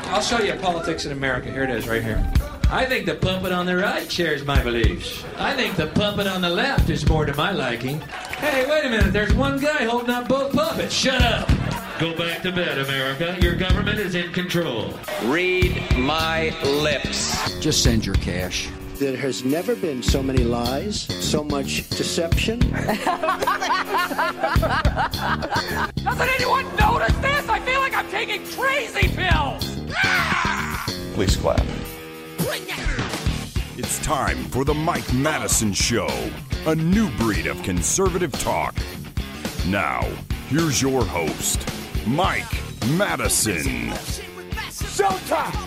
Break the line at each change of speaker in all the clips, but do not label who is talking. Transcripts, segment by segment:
I'll show you politics in America. Here it is, right here. I think the puppet on the right shares my beliefs. I think the puppet on the left is more to my liking. Hey, wait a minute. There's one guy holding up both puppets. Shut up. Go back to bed, America. Your government is in control.
Read my lips.
Just send your cash.
There has never been so many lies, so much deception.
Doesn't anyone notice this? I feel like I'm taking crazy pills.
Please clap.
It's time for the Mike Madison Show, a new breed of conservative talk. Now, here's your host, Mike Madison.
Showtime.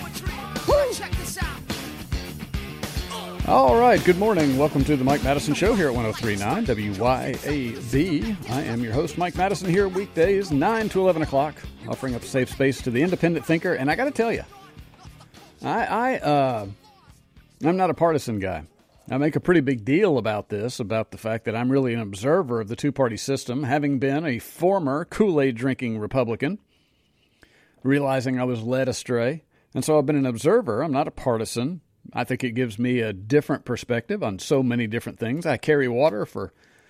All right, good morning. Welcome to the Mike Madison Show here at 103.9 WYAB. I am your host, Mike Madison, here weekdays 9 to 11 o'clock, offering up a safe space to the independent thinker. And I got to tell you, I'm not a partisan guy. I make a pretty big deal about this, about the fact that I'm really an observer of the two-party system, having been a former Kool-Aid drinking Republican, realizing I was led astray. And so I've been an observer. I'm not a partisan. I think it gives me a different perspective on so many different things. I carry water for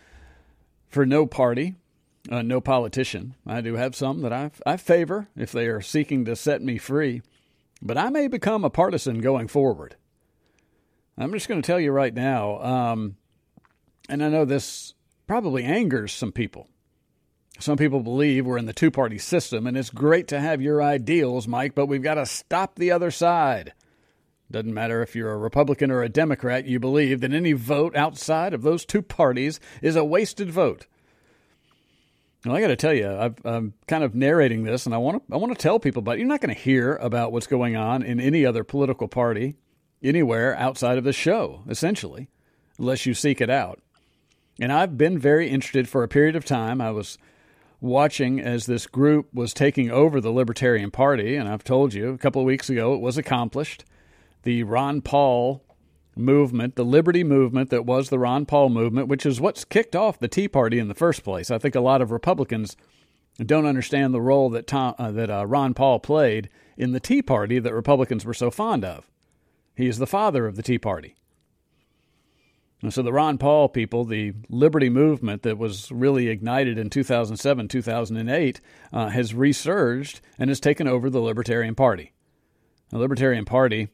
no party, no politician. I do have some that I favor if they are seeking to set me free. But I may become a partisan going forward. I'm just going to tell you right now, and I know this probably angers some people. Some people believe we're in the two-party system, and it's great to have your ideals, Mike, but we've got to stop the other side. Doesn't matter if you're a Republican or a Democrat, you believe that any vote outside of those two parties is a wasted vote. Well, I got to tell you, I'm kind of narrating this, and I want to tell people about it. You're not going to hear about what's going on in any other political party anywhere outside of the show, essentially, unless you seek it out. And I've been very interested for a period of time. I was watching as this group was taking over the Libertarian Party, and I've told you a couple of weeks ago it was accomplished. The Ron Paul movement, the liberty movement that was the Ron Paul movement, which is what's kicked off the Tea Party in the first place. I think a lot of Republicans don't understand the role that Ron Paul played in the Tea Party that Republicans were so fond of. He is the father of the Tea Party. And so the Ron Paul people, the liberty movement that was really ignited in 2007, 2008, has resurged and has taken over the Libertarian Party. The Libertarian Party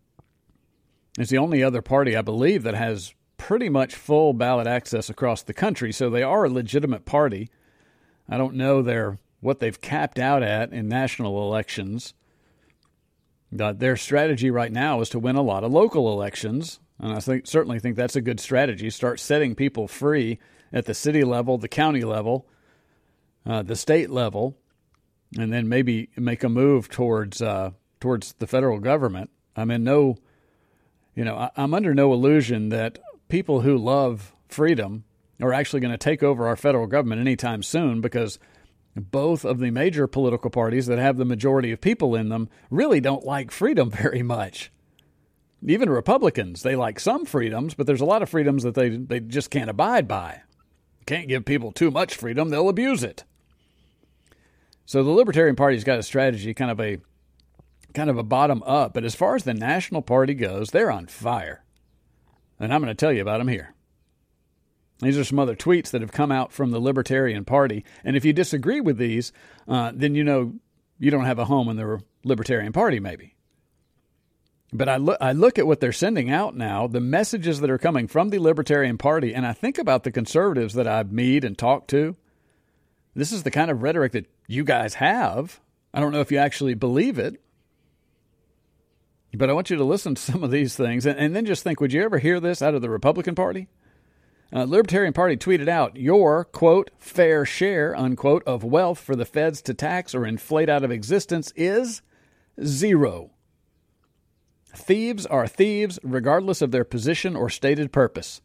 is the only other party, I believe, that has pretty much full ballot access across the country, so they are a legitimate party. I don't know what they've capped out at in national elections. Their strategy right now is to win a lot of local elections, and I certainly think that's a good strategy. Start setting people free at the city level, the county level, the state level, and then maybe make a move towards the federal government. I'm under no illusion that people who love freedom are actually going to take over our federal government anytime soon, because both of the major political parties that have the majority of people in them really don't like freedom very much. Even Republicans, they like some freedoms, but there's a lot of freedoms that they just can't abide by. Can't give people too much freedom, they'll abuse it. So the Libertarian Party's got a strategy, kind of a bottom up, but as far as the national party goes, they're on fire. And I'm going to tell you about them here. These are some other tweets that have come out from the Libertarian Party. And if you disagree with these, then you don't have a home in the Libertarian Party, maybe. But I look at what they're sending out now, the messages that are coming from the Libertarian Party, and I think about the conservatives that I meet and talk to. This is the kind of rhetoric that you guys have. I don't know if you actually believe it. But I want you to listen to some of these things and then just think, would you ever hear this out of the Republican Party? Libertarian Party tweeted out, your, quote, fair share, unquote, of wealth for the feds to tax or inflate out of existence is zero. Thieves are thieves regardless of their position or stated purpose.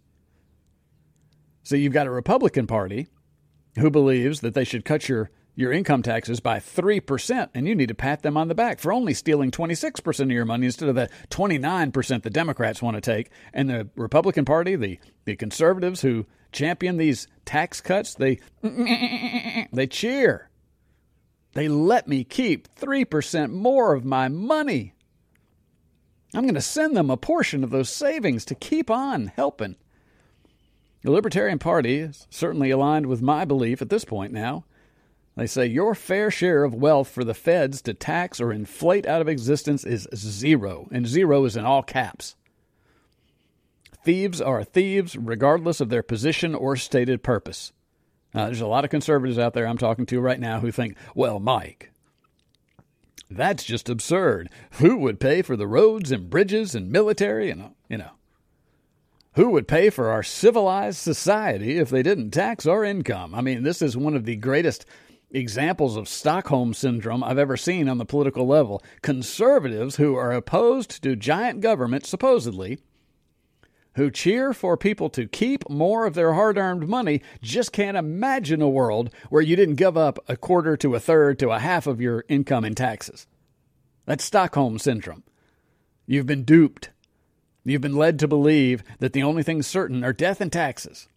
So you've got a Republican Party who believes that they should cut your income taxes by 3%, and you need to pat them on the back for only stealing 26% of your money instead of the 29% the Democrats want to take. And the Republican Party, the conservatives who champion these tax cuts, they cheer. They let me keep 3% more of my money. I'm going to send them a portion of those savings to keep on helping. The Libertarian Party is certainly aligned with my belief at this point now. They say your fair share of wealth for the feds to tax or inflate out of existence is zero, and zero is in all caps. Thieves are thieves regardless of their position or stated purpose. There's a lot of conservatives out there I'm talking to right now who think, well, Mike, that's just absurd. Who would pay for the roads and bridges and military and, who would pay for our civilized society if they didn't tax our income? I mean, this is one of the greatest examples of Stockholm Syndrome I've ever seen on the political level. Conservatives who are opposed to giant government, supposedly, who cheer for people to keep more of their hard-earned money, just can't imagine a world where you didn't give up a quarter to a third to a half of your income in taxes. That's Stockholm Syndrome. You've been duped. You've been led to believe that the only things certain are death and taxes.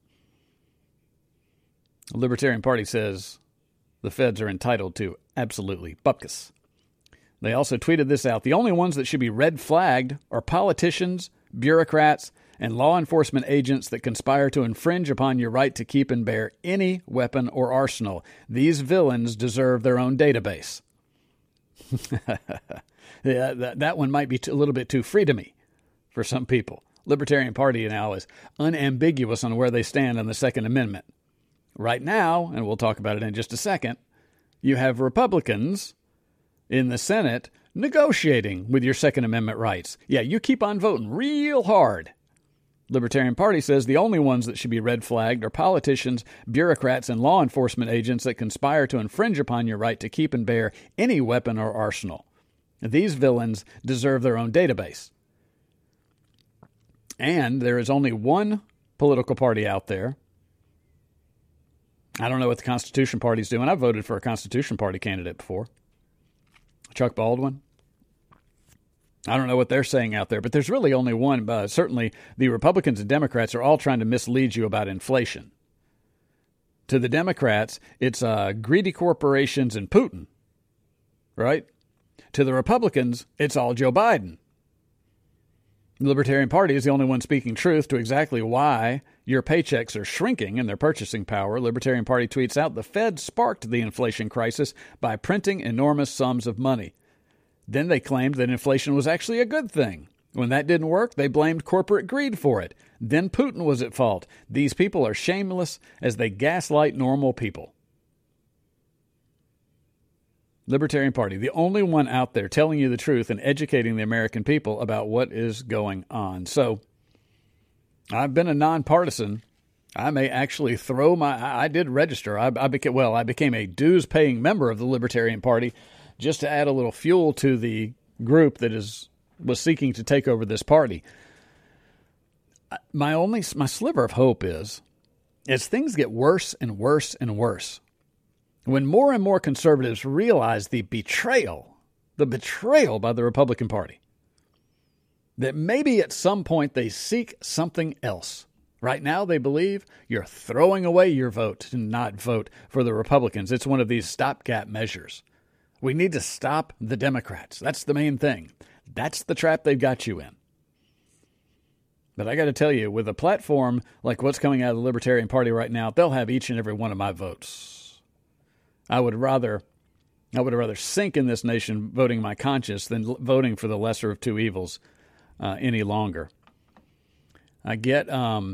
The Libertarian Party says the feds are entitled to absolutely bupkis. They also tweeted this out. The only ones that should be red flagged are politicians, bureaucrats, and law enforcement agents that conspire to infringe upon your right to keep and bear any weapon or arsenal. These villains deserve their own database. Yeah, that one might be a little bit too freedomy for some people. Libertarian Party now is unambiguous on where they stand on the Second Amendment. Right now, and we'll talk about it in just a second, you have Republicans in the Senate negotiating with your Second Amendment rights. Yeah, you keep on voting real hard. Libertarian Party says the only ones that should be red flagged are politicians, bureaucrats, and law enforcement agents that conspire to infringe upon your right to keep and bear any weapon or arsenal. These villains deserve their own database. And there is only one political party out there. I don't know what the Constitution Party's doing. I've voted for a Constitution Party candidate before. Chuck Baldwin. I don't know what they're saying out there, but there's really only one. Certainly, the Republicans and Democrats are all trying to mislead you about inflation. To the Democrats, it's greedy corporations and Putin, right? To the Republicans, it's all Joe Biden. The Libertarian Party is the only one speaking truth to exactly why your paychecks are shrinking in their purchasing power. Libertarian Party tweets out, the Fed sparked the inflation crisis by printing enormous sums of money. Then they claimed that inflation was actually a good thing. When that didn't work, they blamed corporate greed for it. Then Putin was at fault. These people are shameless as they gaslight normal people. Libertarian Party, the only one out there telling you the truth and educating the American people about what is going on. So, I've been a nonpartisan. I may actually I did register. I became a dues-paying member of the Libertarian Party just to add a little fuel to the group that was seeking to take over this party. My sliver of hope is, as things get worse and worse and worse, when more and more conservatives realize the betrayal by the Republican Party, that maybe at some point they seek something else. Right now they believe you're throwing away your vote to not vote for the Republicans. It's one of these stopgap measures. We need to stop the Democrats. That's the main thing. That's the trap they've got you in. But I got to tell you, with a platform like what's coming out of the Libertarian Party right now, they'll have each and every one of my votes. I would rather sink in this nation voting my conscience than voting for the lesser of two evils any longer. I get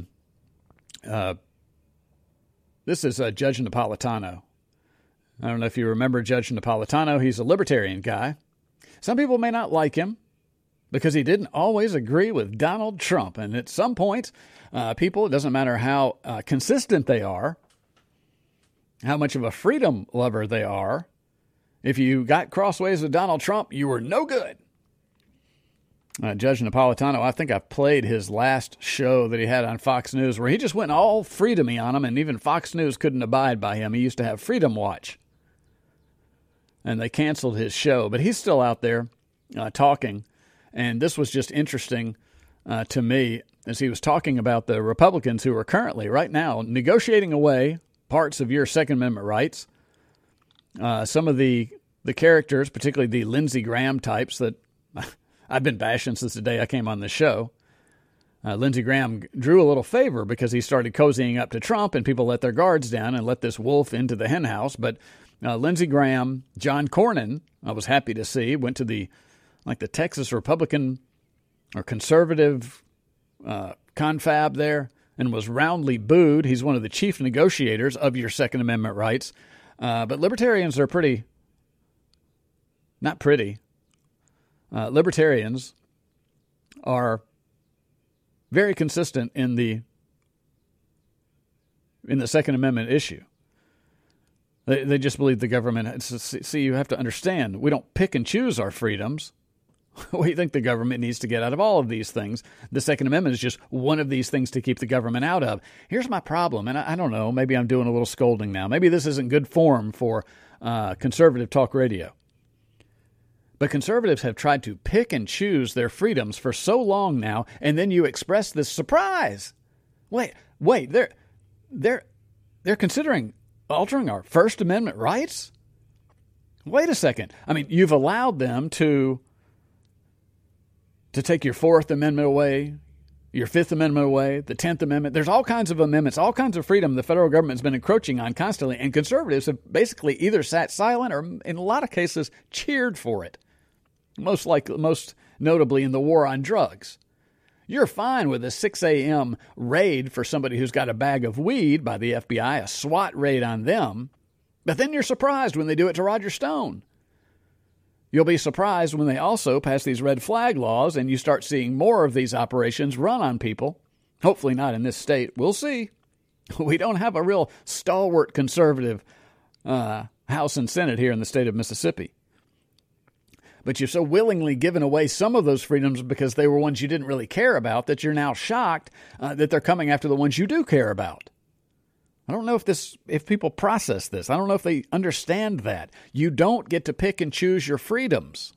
this is Judge Napolitano. I don't know if you remember Judge Napolitano. He's a libertarian guy. Some people may not like him because he didn't always agree with Donald Trump. And at some point, people, it doesn't matter how consistent they are, how much of a freedom lover they are, if you got crossways with Donald Trump, you were no good. Judge Napolitano, I think I've played his last show that he had on Fox News where he just went all freedomy on him, and even Fox News couldn't abide by him. He used to have Freedom Watch, and they canceled his show. But he's still out there talking, and this was just interesting to me as he was talking about the Republicans who are currently, right now, negotiating away parts of your Second Amendment rights some of the characters, particularly the Lindsey Graham types that I've been bashing since the day I came on the show. Lindsey Graham drew a little favor because he started cozying up to Trump and people let their guards down and let this wolf into the hen house. But Lindsey Graham, John Cornyn, I was happy to see, went to the Texas Republican or conservative confab there and was roundly booed. He's one of the chief negotiators of your Second Amendment rights. But libertarians are not pretty. Libertarians are very consistent in the Second Amendment issue. They just believe the government. See, you have to understand, we don't pick and choose our freedoms. We think the government needs to get out of all of these things. The Second Amendment is just one of these things to keep the government out of. Here's my problem, and I don't know, maybe I'm doing a little scolding now. Maybe this isn't good form for conservative talk radio. But conservatives have tried to pick and choose their freedoms for so long now, and then you express this surprise. Wait, they're considering altering our First Amendment rights? Wait a second. I mean, you've allowed them to take your Fourth Amendment away, your Fifth Amendment away, the 10th Amendment. There's all kinds of amendments, all kinds of freedom the federal government's been encroaching on constantly, and conservatives have basically either sat silent or, in a lot of cases, cheered for it. Most notably in the war on drugs. You're fine with a 6 a.m. raid for somebody who's got a bag of weed by the FBI, a SWAT raid on them, but then you're surprised when they do it to Roger Stone. You'll be surprised when they also pass these red flag laws and you start seeing more of these operations run on people. Hopefully not in this state. We'll see. We don't have a real stalwart conservative House and Senate here in the state of Mississippi. But you've so willingly given away some of those freedoms because they were ones you didn't really care about that you're now shocked that they're coming after the ones you do care about. I don't know if people process this. I don't know if they understand that. You don't get to pick and choose your freedoms.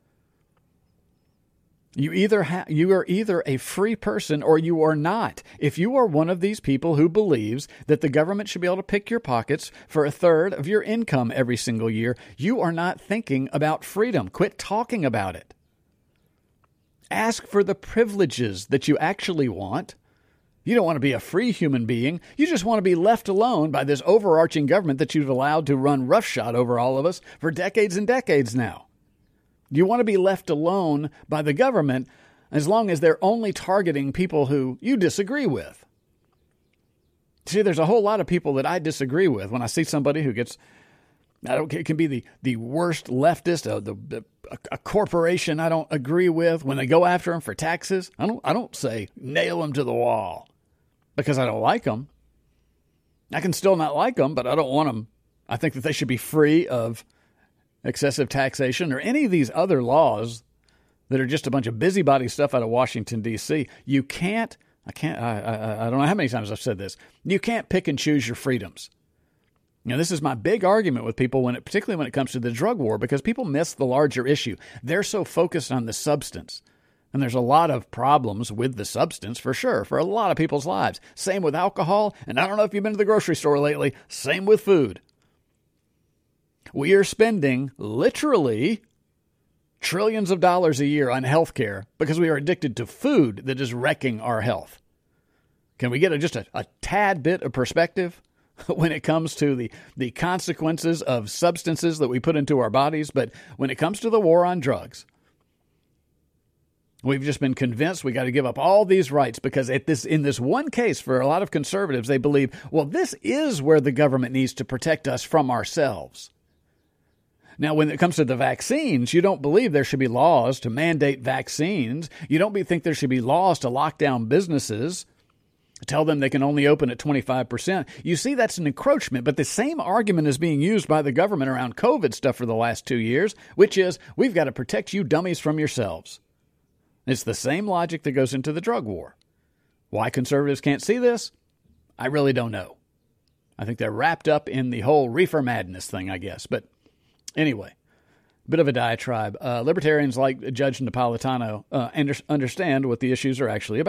You are either a free person or you are not. If you are one of these people who believes that the government should be able to pick your pockets for a third of your income every single year, you are not thinking about freedom. Quit talking about it. Ask for the privileges that you actually want. You don't want to be a free human being. You just want to be left alone by this overarching government that you've allowed to run roughshod over all of us for decades and decades now. You want to be left alone by the government as long as they're only targeting people who you disagree with. See, there's a whole lot of people that I disagree with. When I see somebody who gets, it can be the worst leftist, a corporation I don't agree with. When they go after them for taxes, I don't say nail them to the wall because I don't like them. I can still not like them, but I don't want them. I think that they should be free of excessive taxation or any of these other laws that are just a bunch of busybody stuff out of Washington, D.C. I don't know how many times I've said this. You can't pick and choose your freedoms. Now, this is my big argument with people, particularly when it comes to the drug war, because people miss the larger issue. They're so focused on the substance. And there's a lot of problems with the substance, for sure, for a lot of people's lives. Same with alcohol, and I don't know if you've been to the grocery store lately. Same with food. We are spending literally trillions of dollars a year on health care because we are addicted to food that is wrecking our health. Can we get just a tad bit of perspective when it comes to the consequences of substances that we put into our bodies? But when it comes to the war on drugs, we've just been convinced we got to give up all these rights because in this one case, for a lot of conservatives, they believe, well, this is where the government needs to protect us from ourselves. Now, when it comes to the vaccines, you don't believe there should be laws to mandate vaccines. You don't think there should be laws to lock down businesses, tell them they can only open at 25%. You see, that's an encroachment, but the same argument is being used by the government around COVID stuff for the last 2 years, which is we've got to protect you dummies from yourselves. It's the same logic that goes into the drug war. Why conservatives can't see this? I really don't know. I think they're wrapped up in the whole reefer madness thing, I guess, but anyway, bit of a diatribe. Libertarians like Judge Napolitano understand what the issues are actually about.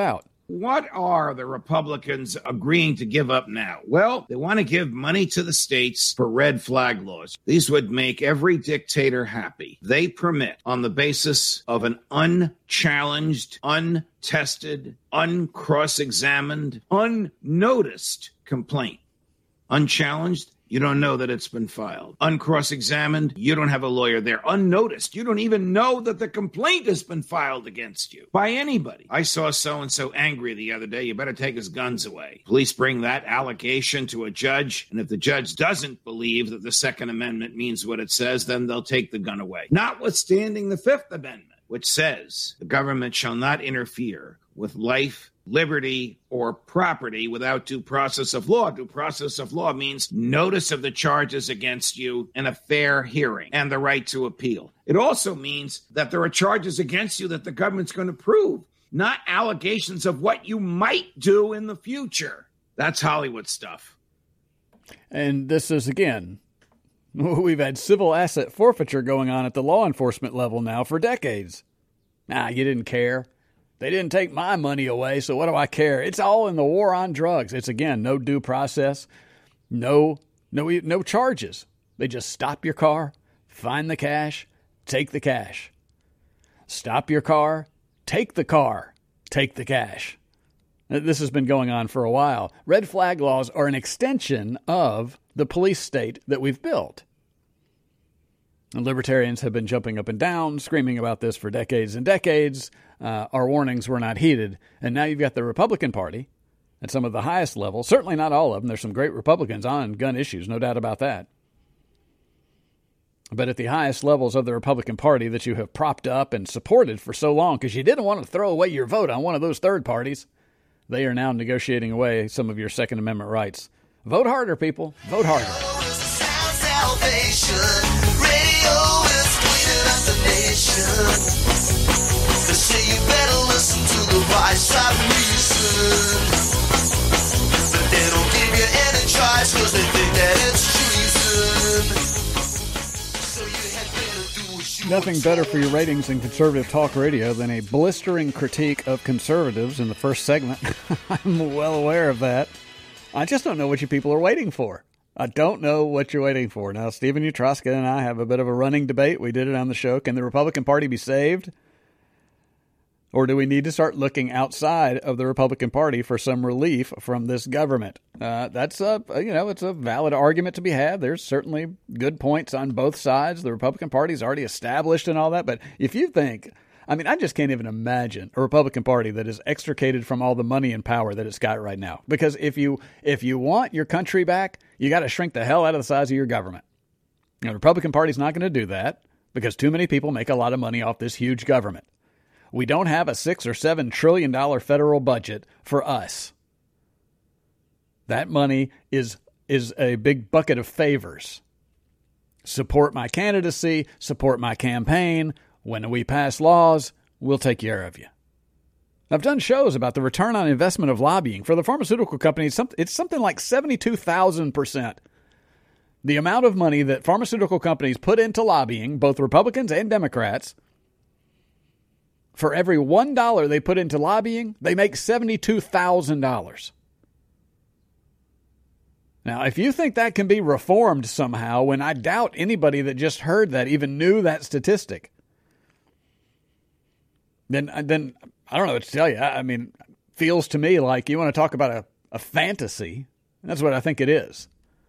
What are the Republicans agreeing to give up now? Well, they want to give money to the states for red flag laws. These would make every dictator happy. They permit, on the basis of an unchallenged, untested, uncross-examined, unnoticed complaint. Unchallenged, you don't know that it's been filed. Uncross-examined, you don't have a lawyer there. Unnoticed, you don't even know that the complaint has been filed against you by anybody. I saw so-and-so angry the other day. You better take his guns away. Police bring that allegation to a judge, and if the judge doesn't believe that the Second Amendment means what it says, then they'll take the gun away. Notwithstanding the Fifth Amendment, which says the government shall not interfere with life, liberty, or property without due process of law. Due process of law means notice of the charges against you and a fair hearing and the right to appeal. It also means that there are charges against you that the government's going to prove, not allegations of what you might do in the future. That's Hollywood stuff.
And this is, again, we've had civil asset forfeiture going on at the law enforcement level now for decades. You didn't care. They didn't take my money away, so what do I care? It's all in the war on drugs. It's, again, no due process, no charges. They just stop your car, find the cash, take the cash. Stop your car, take the car, take the cash. This has been going on for a while. Red flag laws are an extension of the police state that we've built. And libertarians have been jumping up and down, screaming about this for decades and decades. Our warnings were not heeded. And now you've got the Republican Party at some of the highest levels. Certainly not all of them. There's some great Republicans on gun issues, no doubt about that. But at the highest levels of the Republican Party that you have propped up and supported for so long, because you didn't want to throw away your vote on one of those third parties, they are now negotiating away some of your Second Amendment rights. Vote harder, people. Vote harder.
They say you better listen to the right side of reason, but they don't give you any choice because they think that it's treason. So you had better do what you
Nothing better for your ratings in conservative talk radio than a blistering critique of conservatives in the first segment. I'm well aware of that. I just don't know what you people are waiting for. I don't know what you're waiting for. Now, Stephen Utroska and I have a bit of a running debate. We did it on the show. Can the Republican Party be saved? Or do we need to start looking outside of the Republican Party for some relief from this government? That's it's a valid argument to be had. There's certainly good points on both sides. The Republican Party's already established and all that. But if you think, I just can't even imagine a Republican Party that is extricated from all the money and power that it's got right now. Because if you want your country back, you got to shrink the hell out of the size of your government. The Republican Party's not going to do that because too many people make a lot of money off this huge government. We don't have a $6 or $7 trillion federal budget for us. That money is a big bucket of favors. Support my candidacy, support my campaign. When we pass laws, we'll take care of you. I've done shows about the return on investment of lobbying. For the pharmaceutical companies, it's something like 72,000%. The amount of money that pharmaceutical companies put into lobbying, both Republicans and Democrats, for every $1 they put into lobbying, they make $72,000. Now, if you think that can be reformed somehow, when I doubt anybody that just heard that even knew that statistic, then I don't know what to tell you. Feels to me like you want to talk about a fantasy. And that's what I think it is.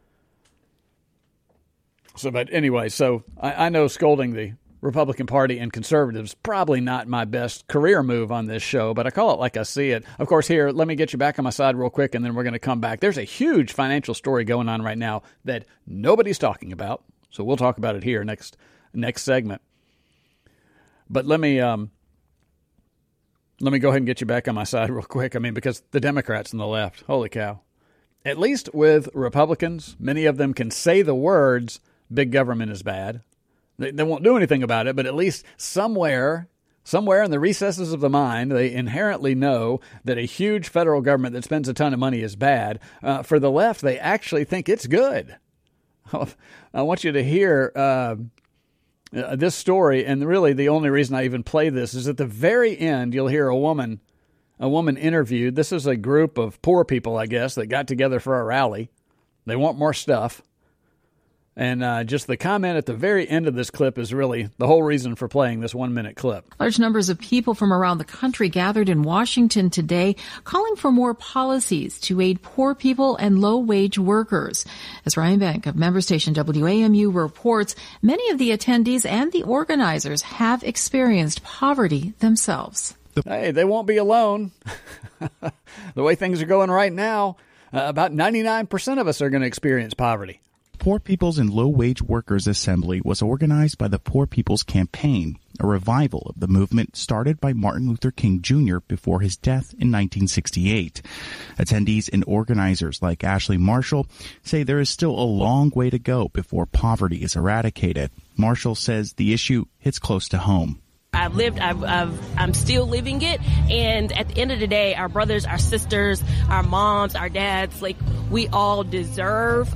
But anyway, I know scolding the Republican Party and conservatives probably not my best career move on this show, but I call it like I see it. Of course, here, let me get you back on my side real quick, and then we're going to come back. There's a huge financial story going on right now that nobody's talking about, so we'll talk about it here next segment. But let me go ahead and get you back on my side real quick. Because the Democrats on the left, holy cow. At least with Republicans, many of them can say the words, big government is bad. They won't do anything about it, but at least somewhere in the recesses of the mind, they inherently know that a huge federal government that spends a ton of money is bad. For the left, they actually think it's good. I want you to hear this story, and really the only reason I even play this is at the very end, you'll hear a woman a woman interviewed. This is a group of poor people, I guess, that got together for a rally. They want more stuff. And just the comment at the very end of this clip is really the whole reason for playing this 1-minute clip.
Large numbers of people from around the country gathered in Washington today, calling for more policies to aid poor people and low-wage workers. As Ryan Bank of member station WAMU reports, many of the attendees and the organizers have experienced poverty themselves.
Hey, they won't be alone. The way things are going right now, about 99% of us are going to experience poverty.
Poor People's and Low-Wage Workers Assembly was organized by the Poor People's Campaign, a revival of the movement started by Martin Luther King Jr. before his death in 1968. Attendees and organizers like Ashley Marshall say there is still a long way to go before poverty is eradicated. Marshall says the issue hits close to home.
I'm still living it. And at the end of the day, our brothers, our sisters, our moms, our dads, we all deserve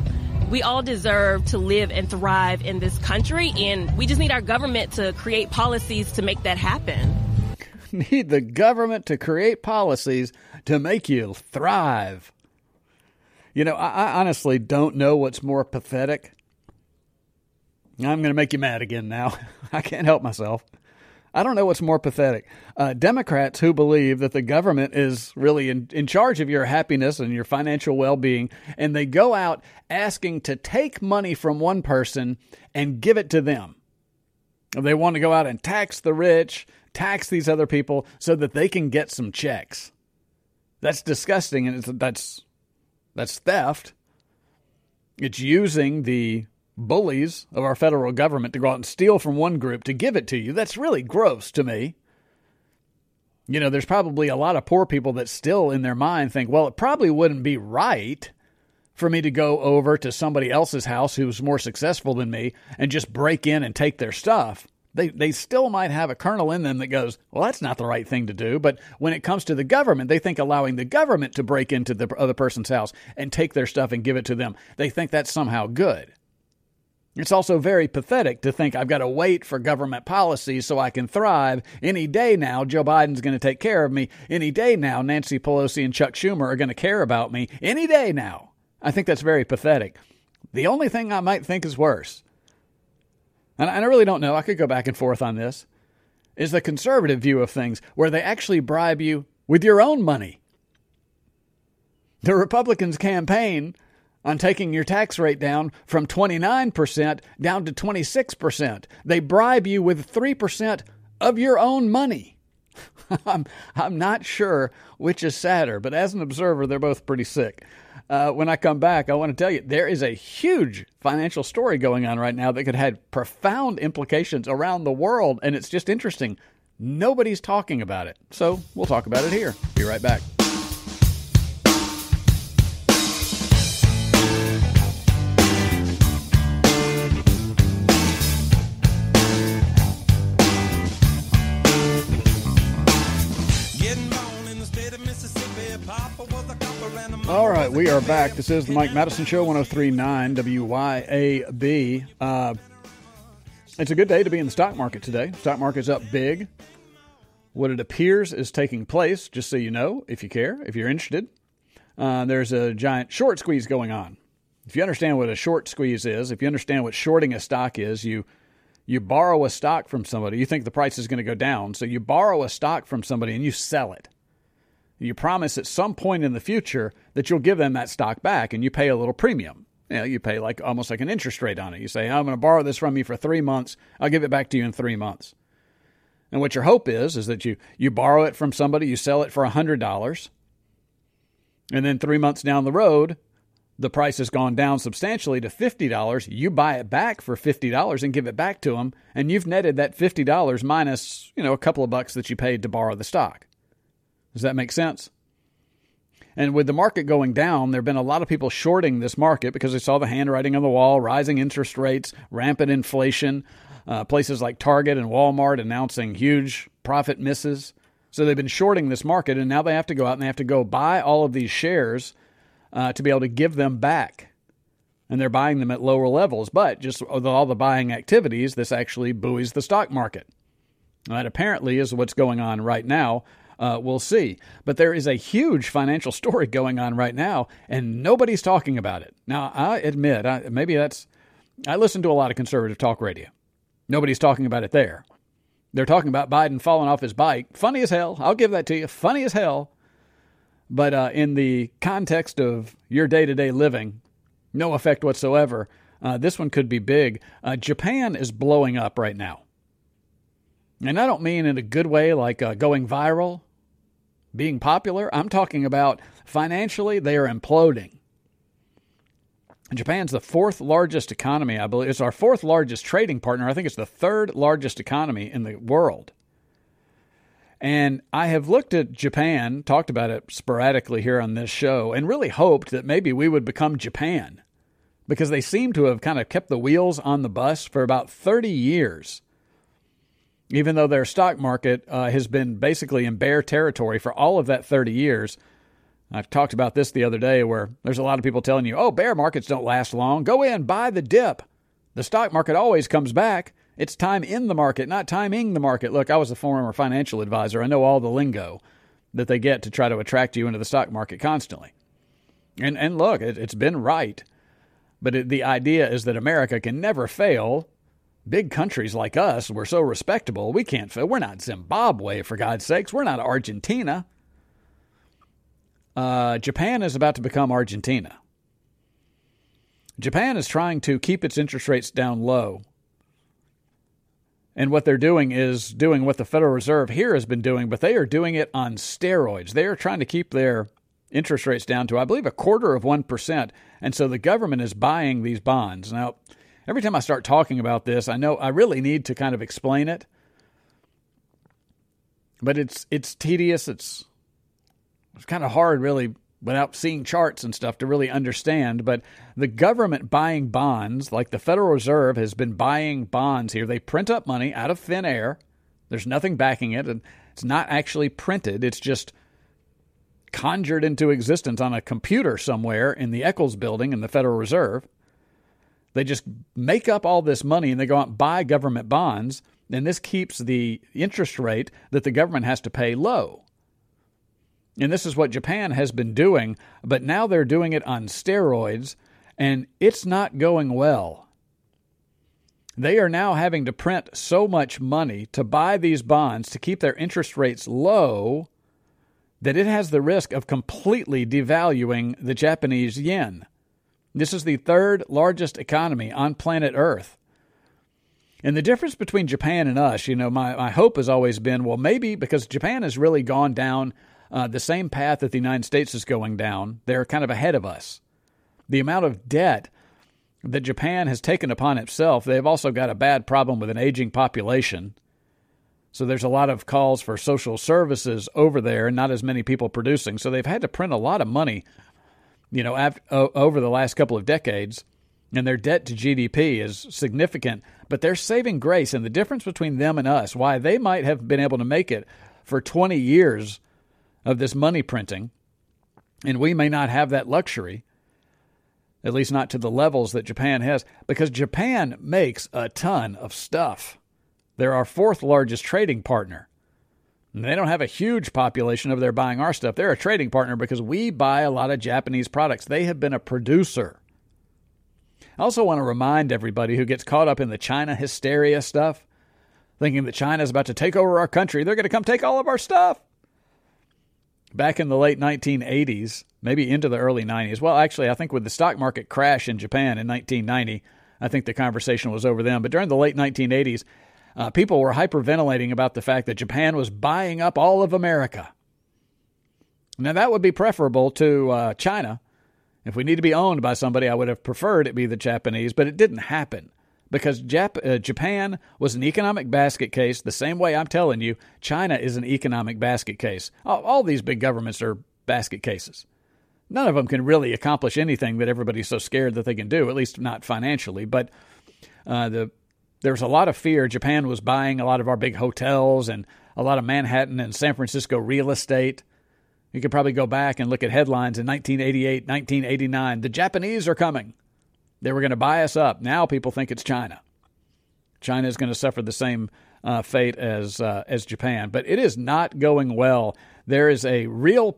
to live and thrive in this country. And we just need our government to create policies to make that happen.
Need the government to create policies to make you thrive. You know, I honestly don't know what's more pathetic. I'm going to make you mad again now. I can't help myself. I don't know what's more pathetic. Democrats who believe that the government is really in charge of your happiness and your financial well-being, and they go out asking to take money from one person and give it to them. They want to go out and tax the rich, tax these other people so that they can get some checks. That's disgusting, and that's theft. It's using the bullies of our federal government to go out and steal from one group to give it to you. That's really gross to me. You know, there's probably a lot of poor people that still in their mind think, well, it probably wouldn't be right for me to go over to somebody else's house who's more successful than me and just break in and take their stuff. They still might have a kernel in them that goes, well, that's not the right thing to do. But when it comes to the government, they think allowing the government to break into the other person's house and take their stuff and give it to them, they think that's somehow good. It's also very pathetic to think I've got to wait for government policies so I can thrive. Any day now, Joe Biden's going to take care of me. Any day now, Nancy Pelosi and Chuck Schumer are going to care about me. Any day now. I think that's very pathetic. The only thing I might think is worse, and I really don't know, I could go back and forth on this, is the conservative view of things where they actually bribe you with your own money. The Republicans campaign on taking your tax rate down from 29% down to 26%. They bribe you with 3% of your own money. I'm not sure which is sadder, but as an observer, they're both pretty sick. When I come back, I want to tell you, there is a huge financial story going on right now that could have profound implications around the world, and it's just interesting. Nobody's talking about it, so we'll talk about it here. Be right back. All right, we are back. This is the Mike Madison Show, 103.9 WYAB. It's a good day to be in the stock market today. Stock market's up big. What it appears is taking place, just so you know, if you care, if you're interested, there's a giant short squeeze going on. If you understand what a short squeeze is, if you understand what shorting a stock is, you borrow a stock from somebody. You think the price is going to go down, so you borrow a stock from somebody and you sell it. You promise at some point in the future that you'll give them that stock back, and you pay a little premium. You know, you pay almost like an interest rate on it. You say, I'm going to borrow this from you for 3 months. I'll give it back to you in 3 months. And what your hope is that you borrow it from somebody, you sell it for $100, and then 3 months down the road, the price has gone down substantially to $50. You buy it back for $50 and give it back to them, and you've netted that $50 minus, a couple of bucks that you paid to borrow the stock. Does that make sense? And with the market going down, there have been a lot of people shorting this market because they saw the handwriting on the wall, rising interest rates, rampant inflation, places like Target and Walmart announcing huge profit misses. So they've been shorting this market, and now they have to go out and they have to go buy all of these shares to be able to give them back. And they're buying them at lower levels. But just with all the buying activities, this actually buoys the stock market. That apparently is what's going on right now. We'll see. But there is a huge financial story going on right now, and nobody's talking about it. Now, I admit, I listen to a lot of conservative talk radio. Nobody's talking about it there. They're talking about Biden falling off his bike. Funny as hell. I'll give that to you. Funny as hell. But in the context of your day-to-day living, no effect whatsoever. This one could be big. Japan is blowing up right now. And I don't mean in a good way like going viral, being popular. I'm talking about financially, they are imploding. Japan's the fourth largest economy, I believe. It's our fourth largest trading partner. I think it's the third largest economy in the world. And I have looked at Japan, talked about it sporadically here on this show, and really hoped that maybe we would become Japan, because they seem to have kind of kept the wheels on the bus for about 30 years. Even though their stock market has been basically in bear territory for all of that 30 years. I've talked about this the other day where there's a lot of people telling you, oh, bear markets don't last long. Go in, buy the dip. The stock market always comes back. It's time in the market, not timing the market. Look, I was a former financial advisor. I know all the lingo that they get to try to attract you into the stock market constantly. And look, it's been right. But the idea is that America can never fail. Big countries like us, we're so respectable, we can't fail. We're not Zimbabwe, for God's sakes. We're not Argentina. Japan is about to become Argentina. Japan is trying to keep its interest rates down low. And what they're doing is doing what the Federal Reserve here has been doing, but they are doing it on steroids. They are trying to keep their interest rates down to, I believe, 0.25%. And so the government is buying these bonds. Now, every time I start talking about this, I know I really need to kind of explain it. But it's tedious. It's kind of hard, really, without seeing charts and stuff to really understand. But the government buying bonds, like the Federal Reserve has been buying bonds here. They print up money out of thin air. There's nothing backing it. And it's not actually printed. It's just conjured into existence on a computer somewhere in the Eccles building in the Federal Reserve. They just make up all this money and they go out and buy government bonds. And this keeps the interest rate that the government has to pay low. And this is what Japan has been doing, but now they're doing it on steroids, and it's not going well. They are now having to print so much money to buy these bonds to keep their interest rates low that it has the risk of completely devaluing the Japanese yen. This is the third largest economy on planet Earth. And the difference between Japan and us, my hope has always been, well, maybe because Japan has really gone down the same path that the United States is going down, they're kind of ahead of us. The amount of debt that Japan has taken upon itself, they've also got a bad problem with an aging population. So there's a lot of calls for social services over there, and not as many people producing. So they've had to print a lot of money, over the last couple of decades, and their debt to GDP is significant. But they're saving grace, and the difference between them and us, why they might have been able to make it for 20 years of this money printing, and we may not have that luxury, at least not to the levels that Japan has, because Japan makes a ton of stuff. They're our fourth largest trading partner. And they don't have a huge population over there buying our stuff. They're a trading partner because we buy a lot of Japanese products. They have been a producer. I also want to remind everybody who gets caught up in the China hysteria stuff, thinking that China is about to take over our country. They're going to come take all of our stuff. Back in the late 1980s, maybe into the early 90s. Well, actually, I think with the stock market crash in Japan in 1990, I think the conversation was over them. But during the late 1980s, people were hyperventilating about the fact that Japan was buying up all of America. Now, that would be preferable to China. If we need to be owned by somebody, I would have preferred it be the Japanese, but it didn't happen. Because Japan was an economic basket case, the same way I'm telling you, China is an economic basket case. All these big governments are basket cases. None of them can really accomplish anything that everybody's so scared that they can do, at least not financially. But there was a lot of fear. Japan was buying a lot of our big hotels and a lot of Manhattan and San Francisco real estate. You could probably go back and look at headlines in 1988, 1989. The Japanese are coming. They were going to buy us up. Now people think it's China. China is going to suffer the same fate as Japan. But it is not going well. There is a real,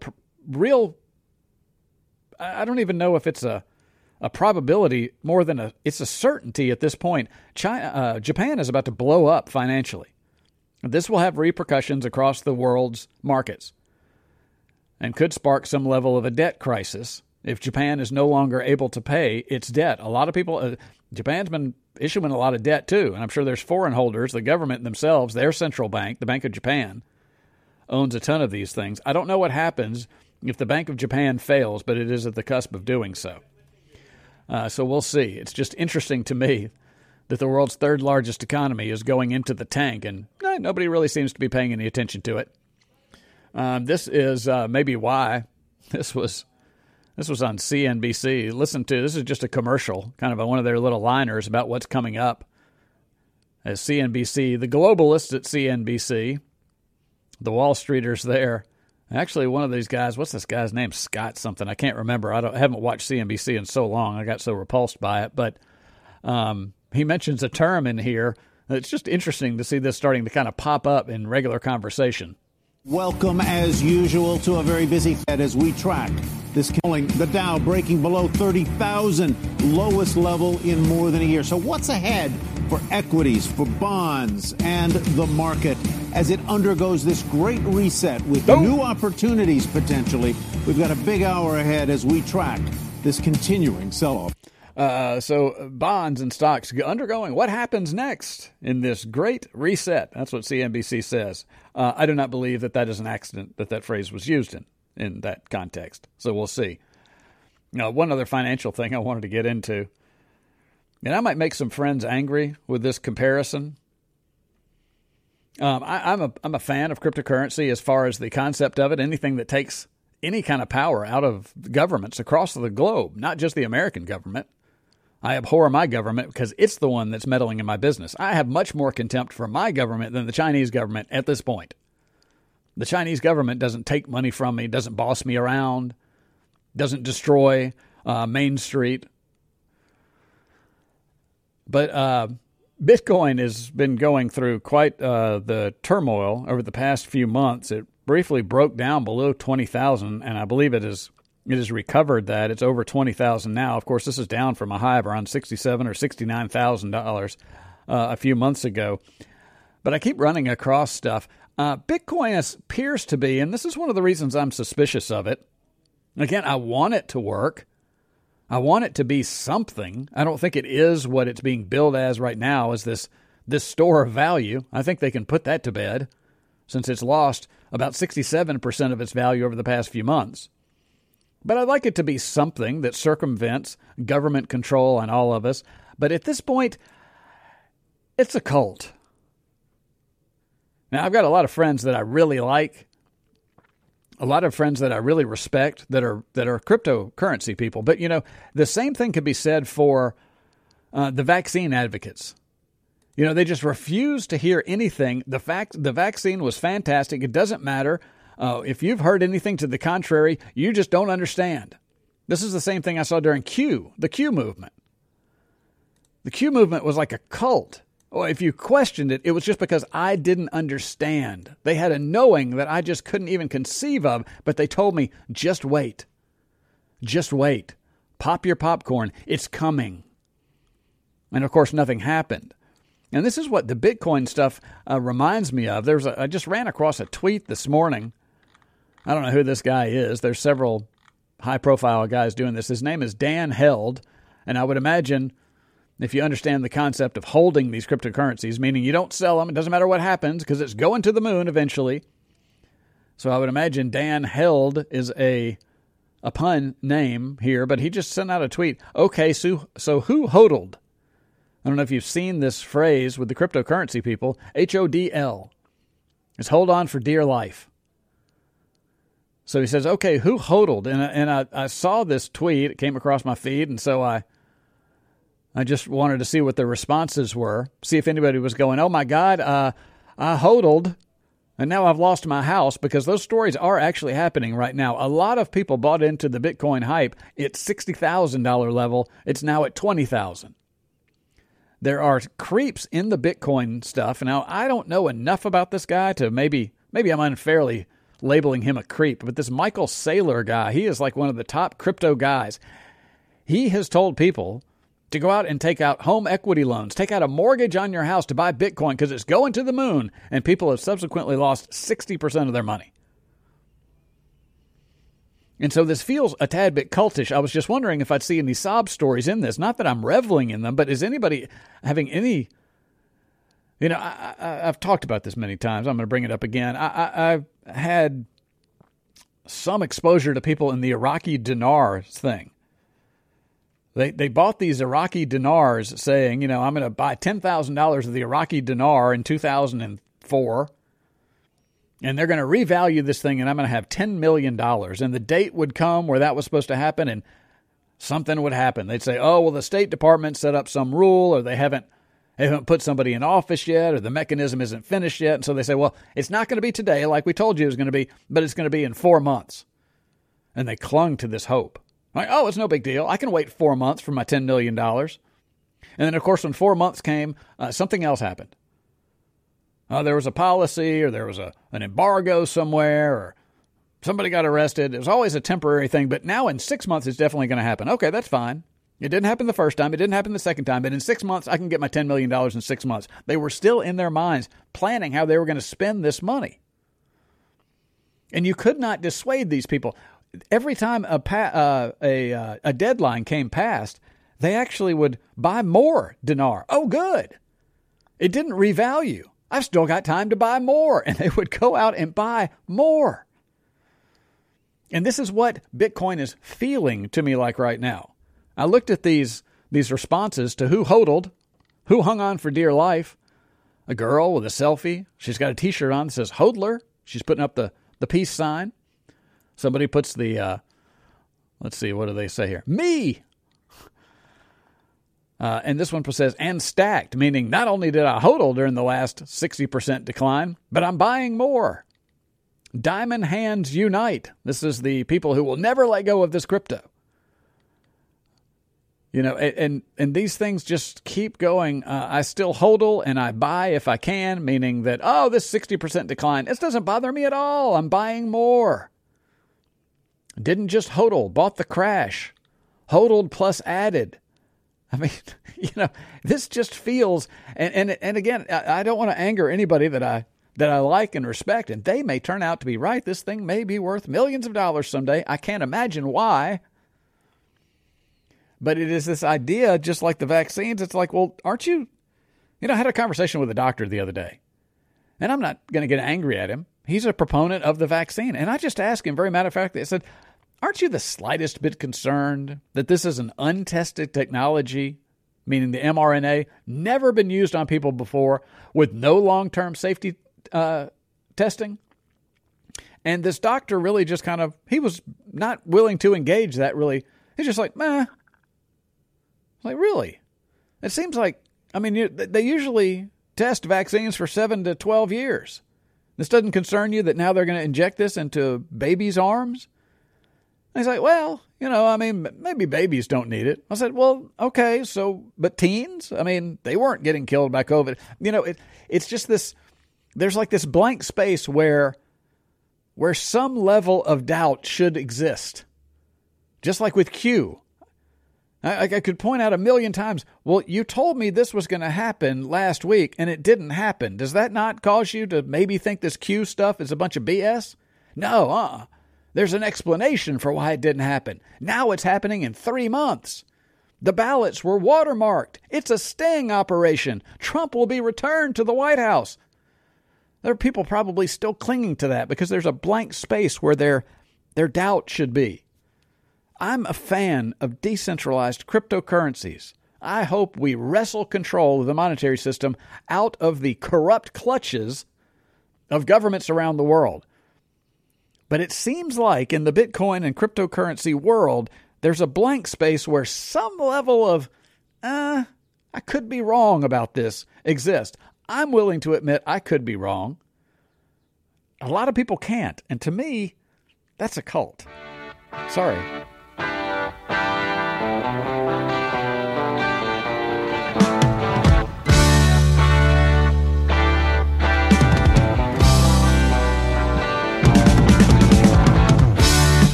I don't even know if it's a probability more than it's a certainty at this point. Japan is about to blow up financially. This will have repercussions across the world's markets and could spark some level of a debt crisis if Japan is no longer able to pay its debt. A lot of people, Japan's been issuing a lot of debt too, and I'm sure there's foreign holders. The government themselves, their central bank, the Bank of Japan, owns a ton of these things. I don't know what happens if the Bank of Japan fails, but it is at the cusp of doing so. So we'll see. It's just interesting to me that the world's third largest economy is going into the tank, and nobody really seems to be paying any attention to it. This is maybe why this was on CNBC. This is just a commercial, kind of one of their little liners about what's coming up. As CNBC, the globalists at CNBC, the Wall Streeters there. Actually, one of these guys, what's this guy's name? Scott something. I can't remember. I haven't watched CNBC in so long. I got so repulsed by it. But he mentions a term in here. It's just interesting to see this starting to kind of pop up in regular conversation.
Welcome, as usual, to a very busy Fed as we track this killing. The Dow breaking below 30,000, lowest level in more than a year. So what's ahead for equities, for bonds, and the market as it undergoes this great reset with new opportunities potentially? We've got a big hour ahead as we track this continuing sell-off.
So bonds and stocks undergoing what happens next in this great reset. That's what CNBC says. I do not believe that is an accident that phrase was used in that context. So we'll see. Now, one other financial thing I wanted to get into, and I might make some friends angry with this comparison. I'm a fan of cryptocurrency as far as the concept of it. Anything that takes any kind of power out of governments across the globe, not just the American government. I abhor my government because it's the one that's meddling in my business. I have much more contempt for my government than the Chinese government at this point. The Chinese government doesn't take money from me, doesn't boss me around, doesn't destroy Main Street. But Bitcoin has been going through quite the turmoil over the past few months. It briefly broke down below 20,000, and I believe it has recovered that. It's over 20,000 now. Of course, this is down from a high of around $67,000 or $69,000 a few months ago. But I keep running across stuff. Bitcoin appears to be, and this is one of the reasons I'm suspicious of it. Again, I want it to work. I want it to be something. I don't think it is what it's being billed as right now, as this store of value. I think they can put that to bed, since it's lost about 67% of its value over the past few months. But I'd like it to be something that circumvents government control on all of us. But at this point, it's a cult. Now, I've got a lot of friends that I really like, a lot of friends that I really respect that are cryptocurrency people. But, the same thing could be said for the vaccine advocates. They just refuse to hear anything. The vaccine was fantastic. It doesn't matter. If you've heard anything to the contrary, you just don't understand. This is the same thing I saw during the Q movement. The Q movement was like a cult. Or if you questioned it, it was just because I didn't understand. They had a knowing that I just couldn't even conceive of, but they told me, just wait. Just wait. Pop your popcorn. It's coming. And of course, nothing happened. And this is what the Bitcoin stuff reminds me of. I just ran across a tweet this morning. I don't know who this guy is. There's several high-profile guys doing this. His name is Dan Held, and I would imagine if you understand the concept of holding these cryptocurrencies, meaning you don't sell them, it doesn't matter what happens because it's going to the moon eventually. So I would imagine Dan Held is a pun name here, but he just sent out a tweet. Okay, so who hodled? I don't know if you've seen this phrase with the cryptocurrency people, HODL. It's hold on for dear life. So he says, okay, who hodled? And I saw this tweet. It came across my feed, and so I just wanted to see what the responses were, see if anybody was going, oh, my God, I hodled, and now I've lost my house, because those stories are actually happening right now. A lot of people bought into the Bitcoin hype. It's $60,000 level. It's now at $20,000. there are creeps in the Bitcoin stuff. Now, I don't know enough about this guy to maybe I'm unfairly labeling him a creep, but this Michael Saylor guy, he is like one of the top crypto guys. He has told people to go out and take out home equity loans, take out a mortgage on your house to buy Bitcoin because it's going to the moon, and people have subsequently lost 60% of their money. And so this feels a tad bit cultish. I was just wondering if I'd see any sob stories in this. Not that I'm reveling in them, but is anybody having any... I've talked about this many times. I'm going to bring it up again. I've had some exposure to people in the Iraqi dinar thing. They bought these Iraqi dinars saying, I'm going to buy $10,000 of the Iraqi dinar in 2004, and they're going to revalue this thing, and I'm going to have $10 million. And the date would come where that was supposed to happen, and something would happen. They'd say, oh, well, the State Department set up some rule, or they haven't put somebody in office yet, or the mechanism isn't finished yet. And so they say, well, it's not going to be today like we told you it was going to be, but it's going to be in 4 months. And they clung to this hope. Like, oh, it's no big deal. I can wait 4 months for my $10 million. And then, of course, when 4 months came, something else happened. There was a policy, or there was an embargo somewhere, or somebody got arrested. It was always a temporary thing, but now in 6 months, it's definitely going to happen. Okay, that's fine. It didn't happen the first time. It didn't happen the second time. But in 6 months, I can get my $10 million in 6 months. They were still in their minds planning how they were going to spend this money. And you could not dissuade these people. Every time a deadline came past, they actually would buy more dinar. Oh, good. It didn't revalue. I've still got time to buy more. And they would go out and buy more. And this is what Bitcoin is feeling to me like right now. I looked at these responses to who hodled, who hung on for dear life. A girl with a selfie. She's got a T-shirt on that says hodler. She's putting up the peace sign. Somebody puts the, let's see, what do they say here? Me! And this one says, and stacked, meaning not only did I hodl during the last 60% decline, but I'm buying more. Diamond hands unite. This is the people who will never let go of this crypto. And these things just keep going. I still hodl and I buy if I can, meaning that, oh, this 60% decline, this doesn't bother me at all. I'm buying more. Didn't just hodl, bought the crash. Hodled plus added. I mean, this just feels, and again, I don't want to anger anybody that I like and respect, and they may turn out to be right. This thing may be worth millions of dollars someday. I can't imagine why. But it is this idea, just like the vaccines, it's like, well, aren't you... I had a conversation with a doctor the other day, and I'm not going to get angry at him. He's a proponent of the vaccine. And I just asked him, very matter of fact, I said, aren't you the slightest bit concerned that this is an untested technology, meaning the mRNA, never been used on people before, with no long-term safety testing? And this doctor really just he was not willing to engage that really. He's just like, meh. Like, really? It seems like, they usually test vaccines for 7 to 12 years. This doesn't concern you that now they're going to inject this into babies' arms? And he's like, well, maybe babies don't need it. I said, well, okay, but teens? They weren't getting killed by COVID. It's just this, there's like this blank space where some level of doubt should exist. Just like with Q. I could point out a million times, well, you told me this was going to happen last week, and it didn't happen. Does that not cause you to maybe think this Q stuff is a bunch of BS? No, There's an explanation for why it didn't happen. Now it's happening in 3 months. The ballots were watermarked. It's a sting operation. Trump will be returned to the White House. There are people probably still clinging to that because there's a blank space where their doubt should be. I'm a fan of decentralized cryptocurrencies. I hope we wrestle control of the monetary system out of the corrupt clutches of governments around the world. But it seems like in the Bitcoin and cryptocurrency world, there's a blank space where some level of, I could be wrong about this exists. I'm willing to admit I could be wrong. A lot of people can't. And to me, that's a cult. Sorry.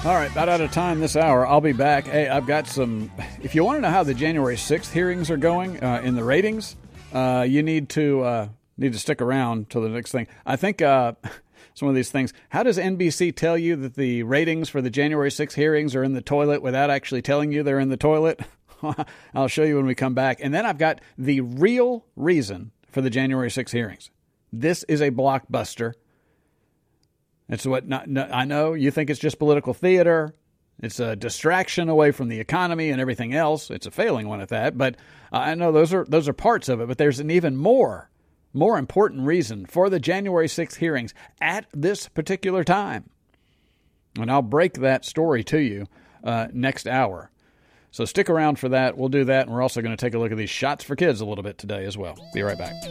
All right, about out of time this hour. I'll be back. Hey, I've got some... If you want to know how the January 6th hearings are going in the ratings, you need to stick around till the next thing. I think some of these things... How does NBC tell you that the ratings for the January 6th hearings are in the toilet without actually telling you they're in the toilet? I'll show you when we come back. And then I've got the real reason for the January 6th hearings. This is a blockbuster. It's what I know you think it's just political theater. It's a distraction away from the economy and everything else. It's a failing one at that, but I know those are parts of it. But there's an even more important reason for the January 6th hearings at this particular time, and I'll break that story to you next hour. So stick around for that. We'll do that, and we're also going to take a look at these shots for kids a little bit today as well. Be right back.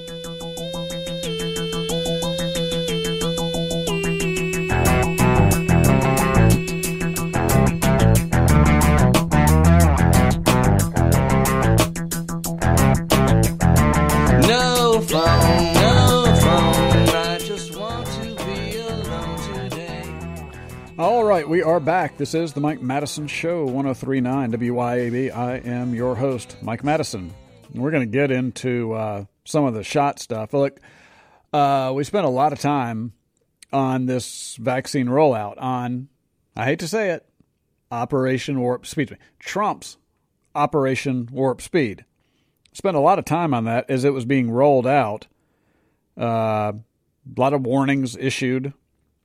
All right, we are back. This is the Mike Madison Show, 103.9 WYAB. I am your host, Mike Madison. We're going to get into some of the shot stuff. Look, we spent a lot of time on this vaccine rollout on, I hate to say it, Operation Warp Speed. Trump's Operation Warp Speed. Spent a lot of time on that as it was being rolled out. A lot of warnings issued.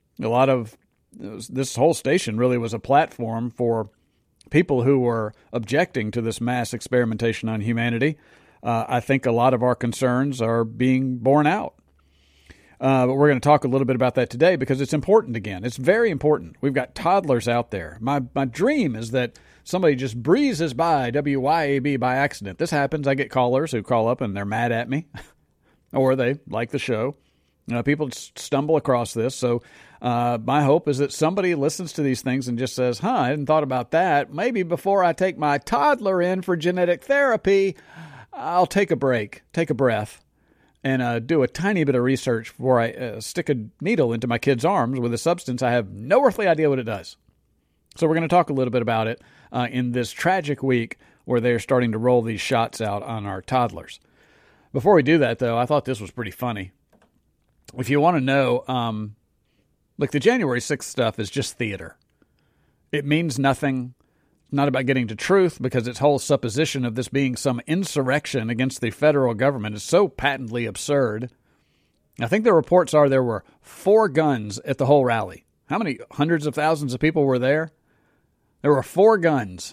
This whole station really was a platform for people who were objecting to this mass experimentation on humanity. I think a lot of our concerns are being borne out. But we're going to talk a little bit about that today because it's important again. It's very important. We've got toddlers out there. My dream is that somebody just breezes by WYAB by accident. This happens. I get callers who call up and they're mad at me or they like the show. People stumble across this. So my hope is that somebody listens to these things and just says, I hadn't thought about that. Maybe before I take my toddler in for genetic therapy, I'll take a break, take a breath, and do a tiny bit of research before I stick a needle into my kid's arms with a substance I have no earthly idea what it does. So we're going to talk a little bit about it in this tragic week where they're starting to roll these shots out on our toddlers. Before we do that, though, I thought this was pretty funny. If you want to know, look, the January 6th stuff is just theater. It means nothing. It's not about getting to truth because its whole supposition of this being some insurrection against the federal government is so patently absurd. I think the reports are there were 4 guns at the whole rally. How many hundreds of thousands of people were there? There were 4 guns.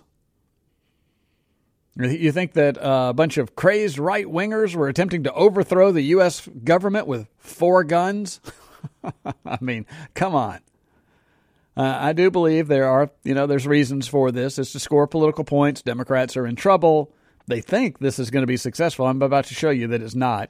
You think that a bunch of crazed right-wingers were attempting to overthrow the U.S. government with 4 guns? I mean, come on. I do believe there's reasons for this. It's to score political points. Democrats are in trouble. They think this is going to be successful. I'm about to show you that it's not.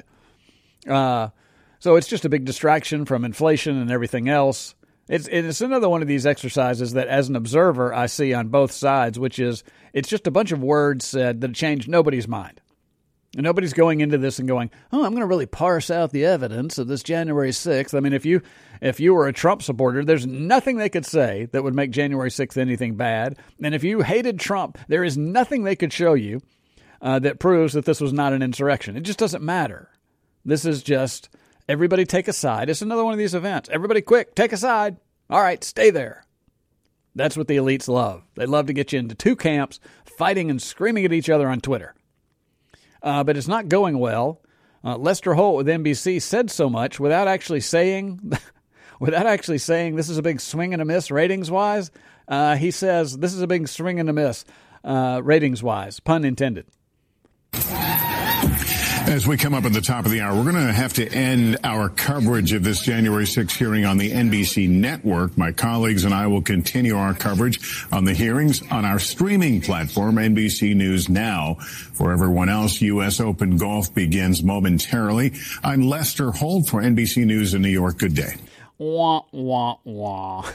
So it's just a big distraction from inflation and everything else. It's another one of these exercises that, as an observer, I see on both sides, which is it's just a bunch of words said that change nobody's mind. And nobody's going into this and going, I'm going to really parse out the evidence of this January 6th. I mean, if you were a Trump supporter, there's nothing they could say that would make January 6th anything bad. And if you hated Trump, there is nothing they could show you that proves that this was not an insurrection. It just doesn't matter. This is just... Everybody take a side. It's another one of these events. Everybody quick, take a side. All right, stay there. That's what the elites love. They love to get you into 2 camps, fighting and screaming at each other on Twitter. But it's not going well. Lester Holt with NBC said so much without actually saying this is a big swing and a miss ratings-wise. He says this is a big swing and a miss ratings-wise, pun intended.
As we come up at the top of the hour, we're going to have to end our coverage of this January 6th hearing on the NBC network. My colleagues and I will continue our coverage on the hearings on our streaming platform, NBC News Now. For everyone else, U.S. Open golf begins momentarily. I'm Lester Holt for NBC News in New York. Good day.
Wah, wah, wah.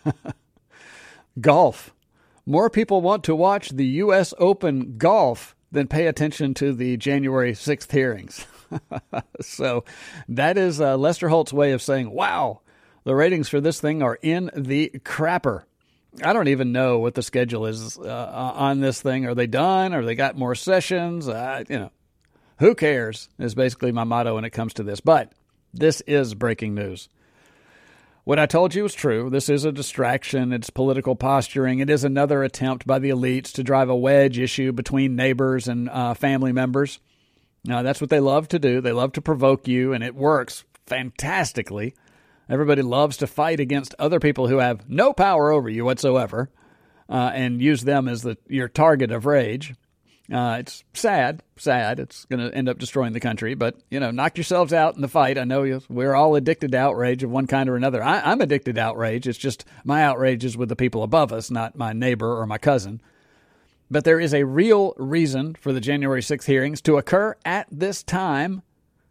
Golf. More people want to watch the U.S. Open golf than pay attention to the January 6th hearings. So that is Lester Holt's way of saying, wow, the ratings for this thing are in the crapper. I don't even know what the schedule is on this thing. Are they done? Or they got more sessions? Who cares is basically my motto when it comes to this. But this is breaking news. What I told you was true. This is a distraction. It's political posturing. It is another attempt by the elites to drive a wedge issue between neighbors and family members. Now, that's what they love to do. They love to provoke you, and it works fantastically. Everybody loves to fight against other people who have no power over you whatsoever and use them as your target of rage. It's sad. It's going to end up destroying the country. But, knock yourselves out in the fight. I know we're all addicted to outrage of one kind or another. I'm addicted to outrage. It's just my outrage is with the people above us, not my neighbor or my cousin. But there is a real reason for the January 6th hearings to occur at this time.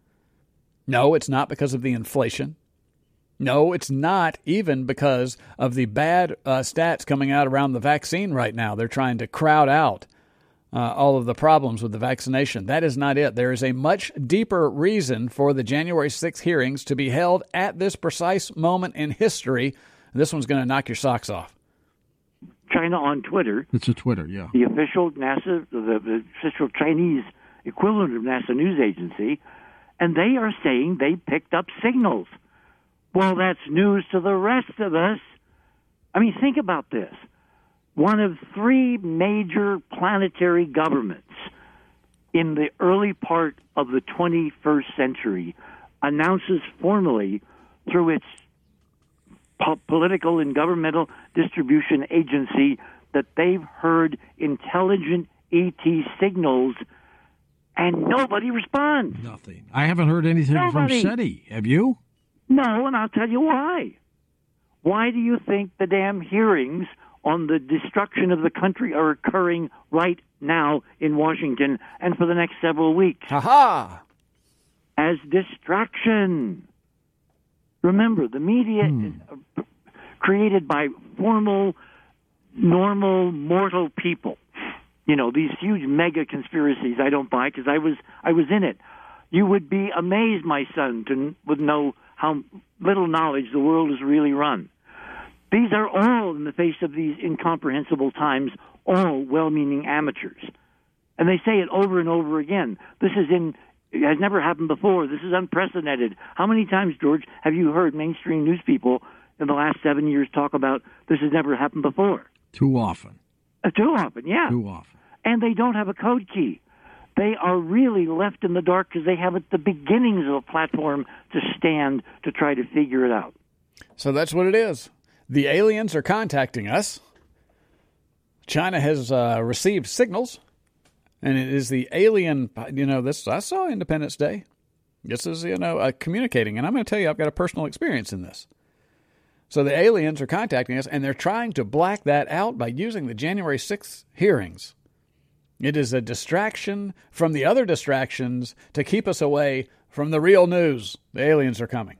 No, it's not because of the inflation. No, it's not even because of the bad stats coming out around the vaccine right now. They're trying to crowd out all of the problems with the vaccination. That is not it. There is a much deeper reason for the January 6th hearings to be held at this precise moment in history. This one's going to knock your socks off.
China on Twitter.
It's a Twitter, yeah.
The official NASA, the official Chinese equivalent of NASA news agency, and they are saying they picked up signals. Well, that's news to the rest of us. I mean, think about this. One of three major planetary governments in the early part of the 21st century announces formally through its political and governmental distribution agency that they've heard intelligent ET signals, and nobody responds.
Nothing. I haven't heard anything from SETI. Have you?
No, and I'll tell you why. Why do you think the damn hearings on the destruction of the country are occurring right now in Washington and for the next several weeks?
Ha-ha!
As distraction. Remember, the media is created by formal, normal, mortal people. These huge mega conspiracies I don't buy because I was in it. You would be amazed, my son, would know how little knowledge the world is really run. These are all, in the face of these incomprehensible times, all well-meaning amateurs. And they say it over and over again. It has never happened before. This is unprecedented. How many times, George, have you heard mainstream news people in the last 7 years talk about this has never happened before?
Too often.
Too often, yeah.
Too often.
And they don't have a code key. They are really left in the dark because they haven't the beginnings of a platform to stand to try to figure it out.
So that's what it is. The aliens are contacting us. China has received signals, and it is the alien, this, I saw Independence Day. This is, communicating, and I'm going to tell you, I've got a personal experience in this. So the aliens are contacting us, and they're trying to black that out by using the January 6th hearings. It is a distraction from the other distractions to keep us away from the real news. The aliens are coming.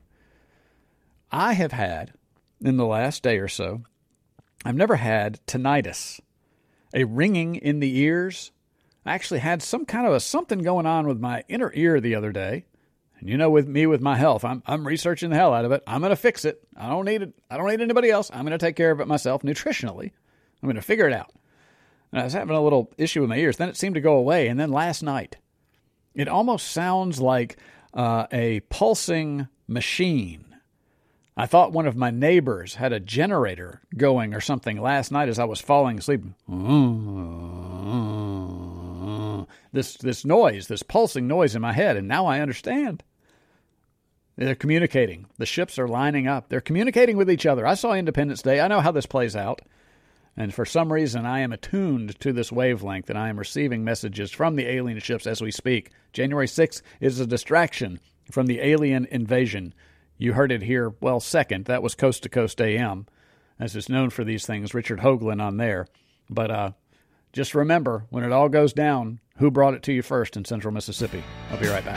I have had, in the last day or so, I've never had tinnitus, a ringing in the ears. I actually had some kind of something going on with my inner ear the other day. And with me, with my health, I'm researching the hell out of it. I'm going to fix it. I don't need it. I don't need anybody else. I'm going to take care of it myself nutritionally. I'm going to figure it out. And I was having a little issue with my ears. Then it seemed to go away. And then last night, it almost sounds like a pulsing machine. I thought one of my neighbors had a generator going or something last night as I was falling asleep. This noise, this pulsing noise in my head, and now I understand. They're communicating. The ships are lining up. They're communicating with each other. I saw Independence Day. I know how this plays out. And for some reason, I am attuned to this wavelength, and I am receiving messages from the alien ships as we speak. January 6th is a distraction from the alien invasion. You heard it here, second. That was Coast to Coast AM, as it's known for these things. Richard Hoagland on there. But just remember, when it all goes down, who brought it to you first in Central Mississippi? I'll be right back.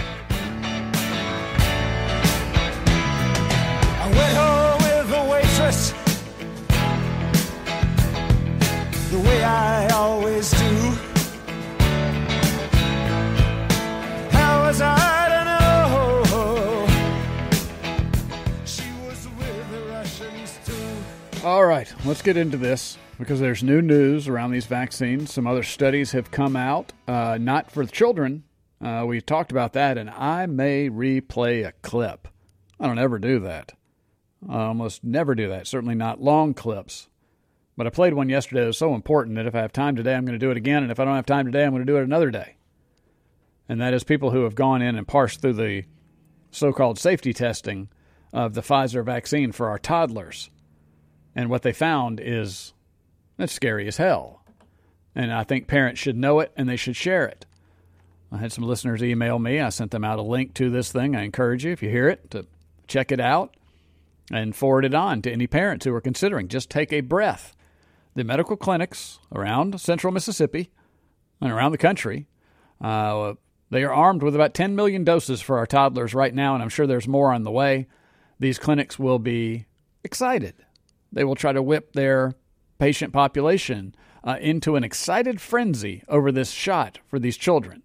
I went home with the waitress, the way I always do. How was I to know? She was with the Russians too.
All right. right, let's get into this because there's new news around these vaccines. Some other studies have come out, not for the children. We talked about that, and I may replay a clip. I don't ever do that. I almost never do that, certainly not long clips. But I played one yesterday that was so important that if I have time today, I'm going to do it again, and if I don't have time today, I'm going to do it another day. And that is people who have gone in and parsed through the so-called safety testing of the Pfizer vaccine for our toddlers. And what they found is, it's scary as hell. And I think parents should know it and they should share it. I had some listeners email me. I sent them out a link to this thing. I encourage you, if you hear it, to check it out and forward it on to any parents who are considering. Just take a breath. The medical clinics around central Mississippi and around the country, they are armed with about 10 million doses for our toddlers right now, and I'm sure there's more on the way. These clinics will be excited. They will try to whip their patient population into an excited frenzy over this shot for these children.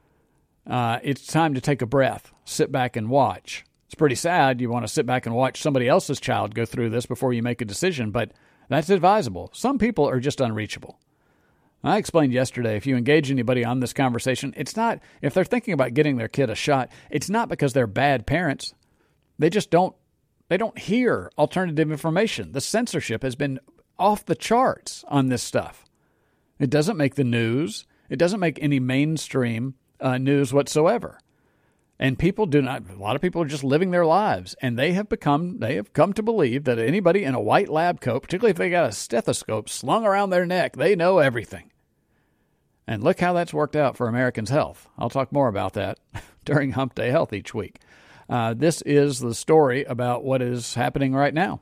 It's time to take a breath, sit back and watch. It's pretty sad. You want to sit back and watch somebody else's child go through this before you make a decision, but that's advisable. Some people are just unreachable. I explained yesterday, if you engage anybody on this conversation, it's not, if they're thinking about getting their kid a shot, it's not because they're bad parents. They just don't hear alternative information. The censorship has been off the charts on this stuff. It doesn't make the news. It doesn't make any mainstream news whatsoever. And people do not, a lot of people are just living their lives, and they have come to believe that anybody in a white lab coat, particularly if they got a stethoscope slung around their neck, they know everything. And look how that's worked out for Americans' health. I'll talk more about that during Hump Day Health each week. This is the story about what is happening right now.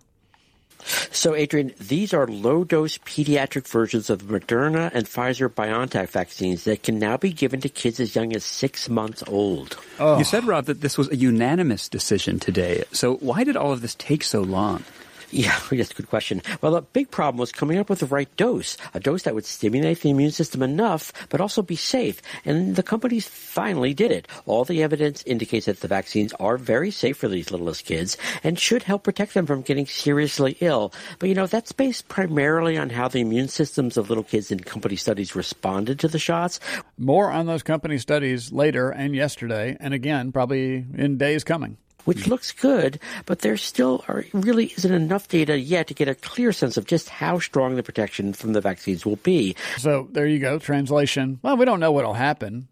So, Adrian, these are low-dose pediatric versions of the Moderna and Pfizer-BioNTech vaccines that can now be given to kids as young as 6 months old.
Oh. You said, Rob, that this was a unanimous decision today. So why did all of this take so long?
Yeah, that's a good question. Well, the big problem was coming up with the right dose, a dose that would stimulate the immune system enough, but also be safe. And the companies finally did it. All the evidence indicates that the vaccines are very safe for these littlest kids and should help protect them from getting seriously ill. But, that's based primarily on how the immune systems of little kids in company studies responded to the shots.
More on those company studies later and yesterday, and again, probably in days coming.
Which looks good, but there still really isn't enough data yet to get a clear sense of just how strong the protection from the vaccines will be.
So there you go, translation. Well, we don't know what will happen.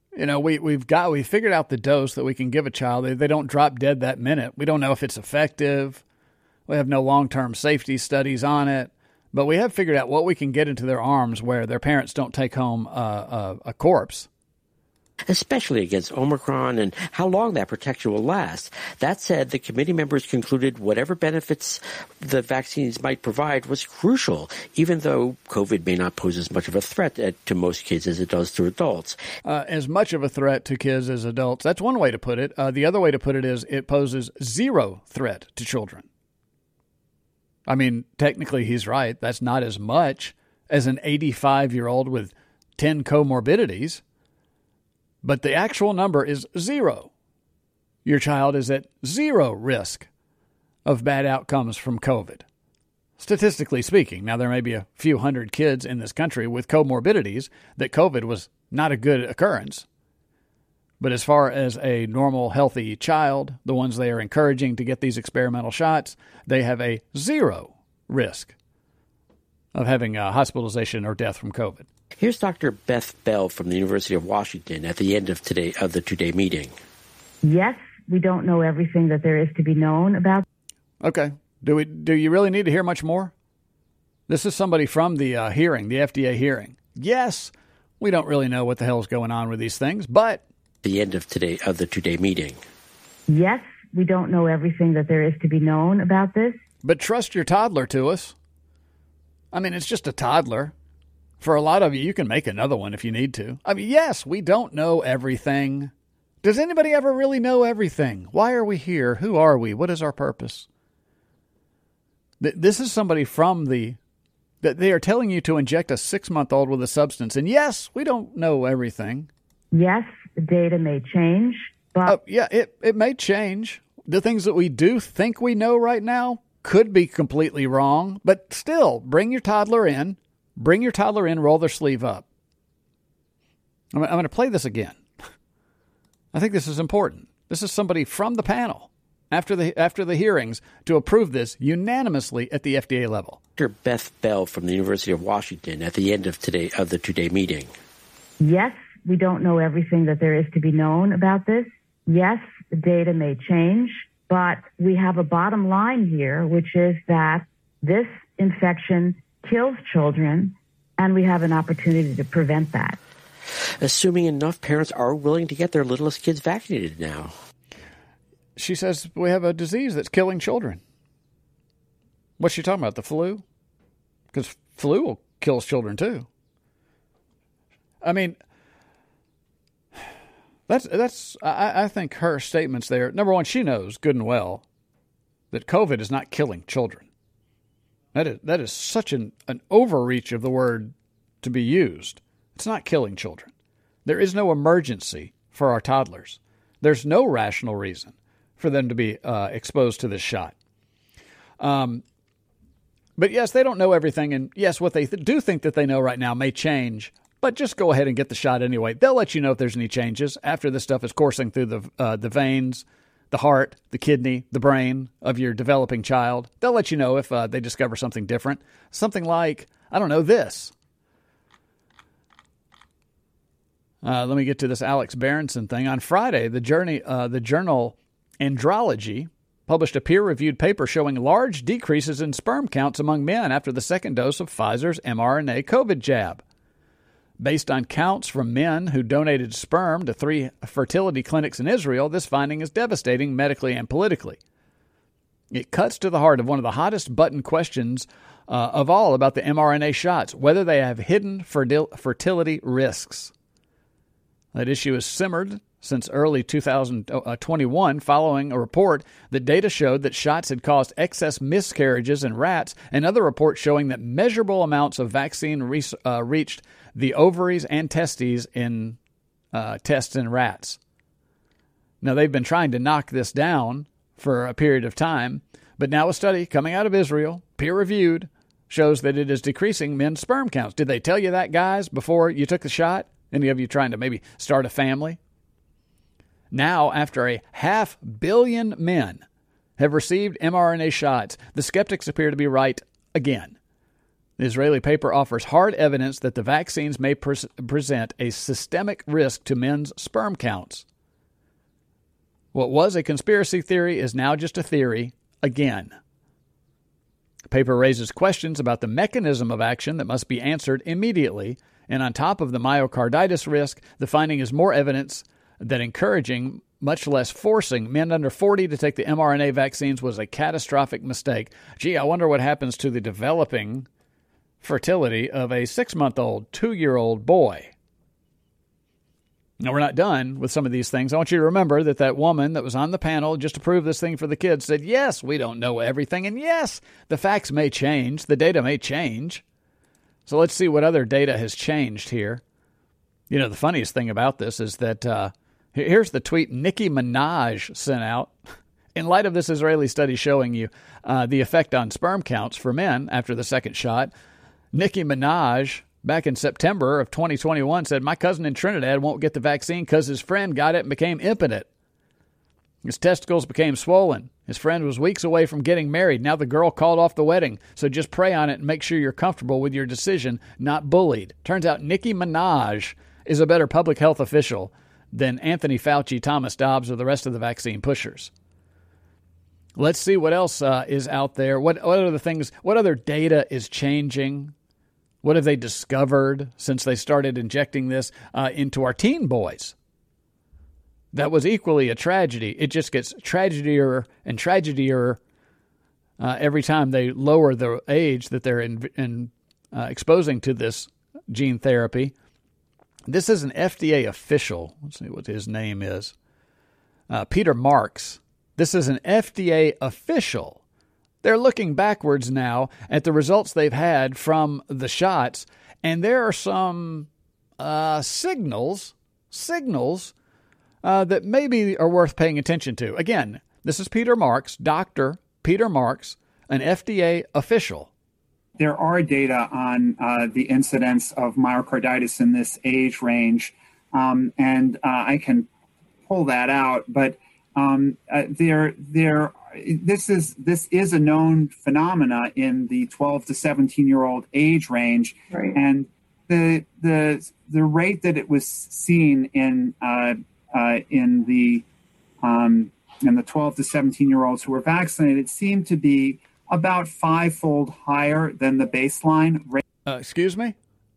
We figured out the dose that we can give a child. They don't drop dead that minute. We don't know if it's effective. We have no long-term safety studies on it. But we have figured out what we can get into their arms where their parents don't take home a corpse.
Especially against Omicron and how long that protection will last. That said, the committee members concluded whatever benefits the vaccines might provide was crucial, even though COVID may not pose as much of a threat to most kids as it does to adults.
As much of a threat to kids as adults. That's one way to put it. The other way to put it is it poses zero threat to children. I mean, technically he's right. That's not as much as an 85-year-old with 10 comorbidities. But the actual number is zero. Your child is at zero risk of bad outcomes from COVID. Statistically speaking, now there may be a few hundred kids in this country with comorbidities that COVID was not a good occurrence. But as far as a normal, healthy child, the ones they are encouraging to get these experimental shots, they have a zero risk of having a hospitalization or death from COVID.
Here's Dr. Beth Bell from the University of Washington at the end of the two-day meeting.
Yes, we don't know everything that there is to be known about.
Okay. Do you really need to hear much more? This is somebody from the hearing, the FDA hearing. Yes, we don't really know what the hell's going on with these things, but...
The end of the two-day meeting.
Yes, we don't know everything that there is to be known about this.
But trust your toddler to us. I mean, it's just a toddler. For a lot of you, you can make another one if you need to. I mean, yes, we don't know everything. Does anybody ever really know everything? Why are we here? Who are we? What is our purpose? This is somebody from that they are telling you to inject a 6-month-old with a substance. And yes, we don't know everything.
Yes, the data may change, but...
yeah, it may change. The things that we do think we know right now could be completely wrong, but still, bring your toddler in, roll their sleeve up. I'm going to play this again. I think this is important. This is somebody from the panel after the hearings to approve this unanimously at the FDA level.
Dr. Beth Bell from the University of Washington at the end of the two-day meeting.
Yes, we don't know everything that there is to be known about this. Yes, the data may change, but we have a bottom line here, which is that this infection kills children, and we have an opportunity to prevent that.
Assuming enough parents are willing to get their littlest kids vaccinated now.
She says we have a disease that's killing children. What's she talking about, the flu? Because flu kills children too. I mean, I think her statements there, number one, she knows good and well that COVID is not killing children. That is such an overreach of the word to be used. It's not killing children. There is no emergency for our toddlers. There's no rational reason for them to be exposed to this shot. But yes, they don't know everything. And yes, what they do think that they know right now may change. But just go ahead and get the shot anyway. They'll let you know if there's any changes after this stuff is coursing through the veins, the heart, the kidney, the brain of your developing child. They'll let you know if they discover something different. Something like, I don't know, this. Let me get to this Alex Berenson thing. On Friday, the journal Andrology published a peer-reviewed paper showing large decreases in sperm counts among men after the second dose of Pfizer's mRNA COVID jab. Based on counts from men who donated sperm to 3 fertility clinics in Israel, this finding is devastating medically and politically. It cuts to the heart of one of the hottest button questions of all about the mRNA shots, whether they have hidden fertility risks. That issue has simmered since early 2021 following a report that data showed that shots had caused excess miscarriages in rats and other reports showing that measurable amounts of vaccine reached the ovaries and testes in tests in rats. Now, they've been trying to knock this down for a period of time, but now a study coming out of Israel, peer-reviewed, shows that it is decreasing men's sperm counts. Did they tell you that, guys, before you took the shot? Any of you trying to maybe start a family? Now, after 500 million men have received mRNA shots, the skeptics appear to be right again. The Israeli paper offers hard evidence that the vaccines may present a systemic risk to men's sperm counts. What was a conspiracy theory is now just a theory again. The paper raises questions about the mechanism of action that must be answered immediately, and on top of the myocarditis risk, the finding is more evidence that encouraging, much less forcing, men under 40 to take the mRNA vaccines was a catastrophic mistake. Gee, I wonder what happens to the developing fertility of a 6-month-old, 2-year-old boy. Now, we're not done with some of these things. I want you to remember that woman that was on the panel just to prove this thing for the kids said, yes, we don't know everything, and yes, the facts may change, the data may change. So let's see what other data has changed here. You know, the funniest thing about this is that here's the tweet Nicki Minaj sent out. In light of this Israeli study showing you the effect on sperm counts for men after the second shot, Nicki Minaj, back in September of 2021, said, my cousin in Trinidad won't get the vaccine because his friend got it and became impotent. His testicles became swollen. His friend was weeks away from getting married. Now the girl called off the wedding. So just pray on it and make sure you're comfortable with your decision, not bullied. Turns out Nicki Minaj is a better public health official than Anthony Fauci, Thomas Dobbs, or the rest of the vaccine pushers. Let's see what else is out there. What other things, what other data is changing? What have they discovered since they started injecting this into our teen boys? That was equally a tragedy. It just gets tragedier and tragedier every time they lower the age that they're exposing to this gene therapy. This is an FDA official. Let's see what his name is. Peter Marks. This is an FDA official. They're looking backwards now at the results they've had from the shots, and there are some signals that maybe are worth paying attention to. Again, this is Peter Marks, Dr. Peter Marks an FDA official.
There are data on the incidence of myocarditis in this age range, and I can pull that out. But this is a known phenomena in the 12 to 17-year-old age range, right. And the rate that it was seen in the 12 to 17-year-olds who were vaccinated seemed to be about 5-fold higher than the baseline rate.
Excuse me?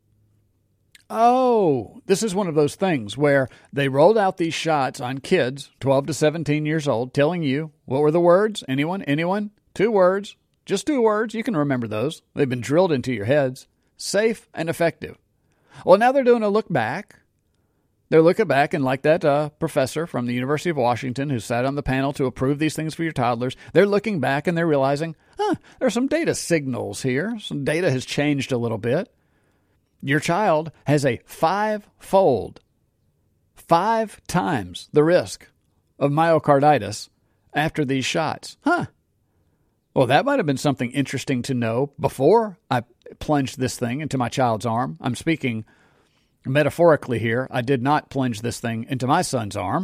Oh, this is one of those things where they rolled out these shots on kids, 12 to 17 years old, telling you, what were the words? Anyone? 2 words. Just 2 words. You can remember those. They've been drilled into your heads. Safe and effective. Well, now they're doing a look back. They're looking back, and like that professor from the University of Washington who sat on the panel to approve these things for your toddlers, they're looking back and they're realizing, there's some data signals here. Some data has changed a little bit. Your child has a 5-fold, 5 times the risk of myocarditis after these shots. Well, that might have been something interesting to know before I plunged this thing into my child's arm. I'm speaking metaphorically here. I did not plunge this thing into my son's arm.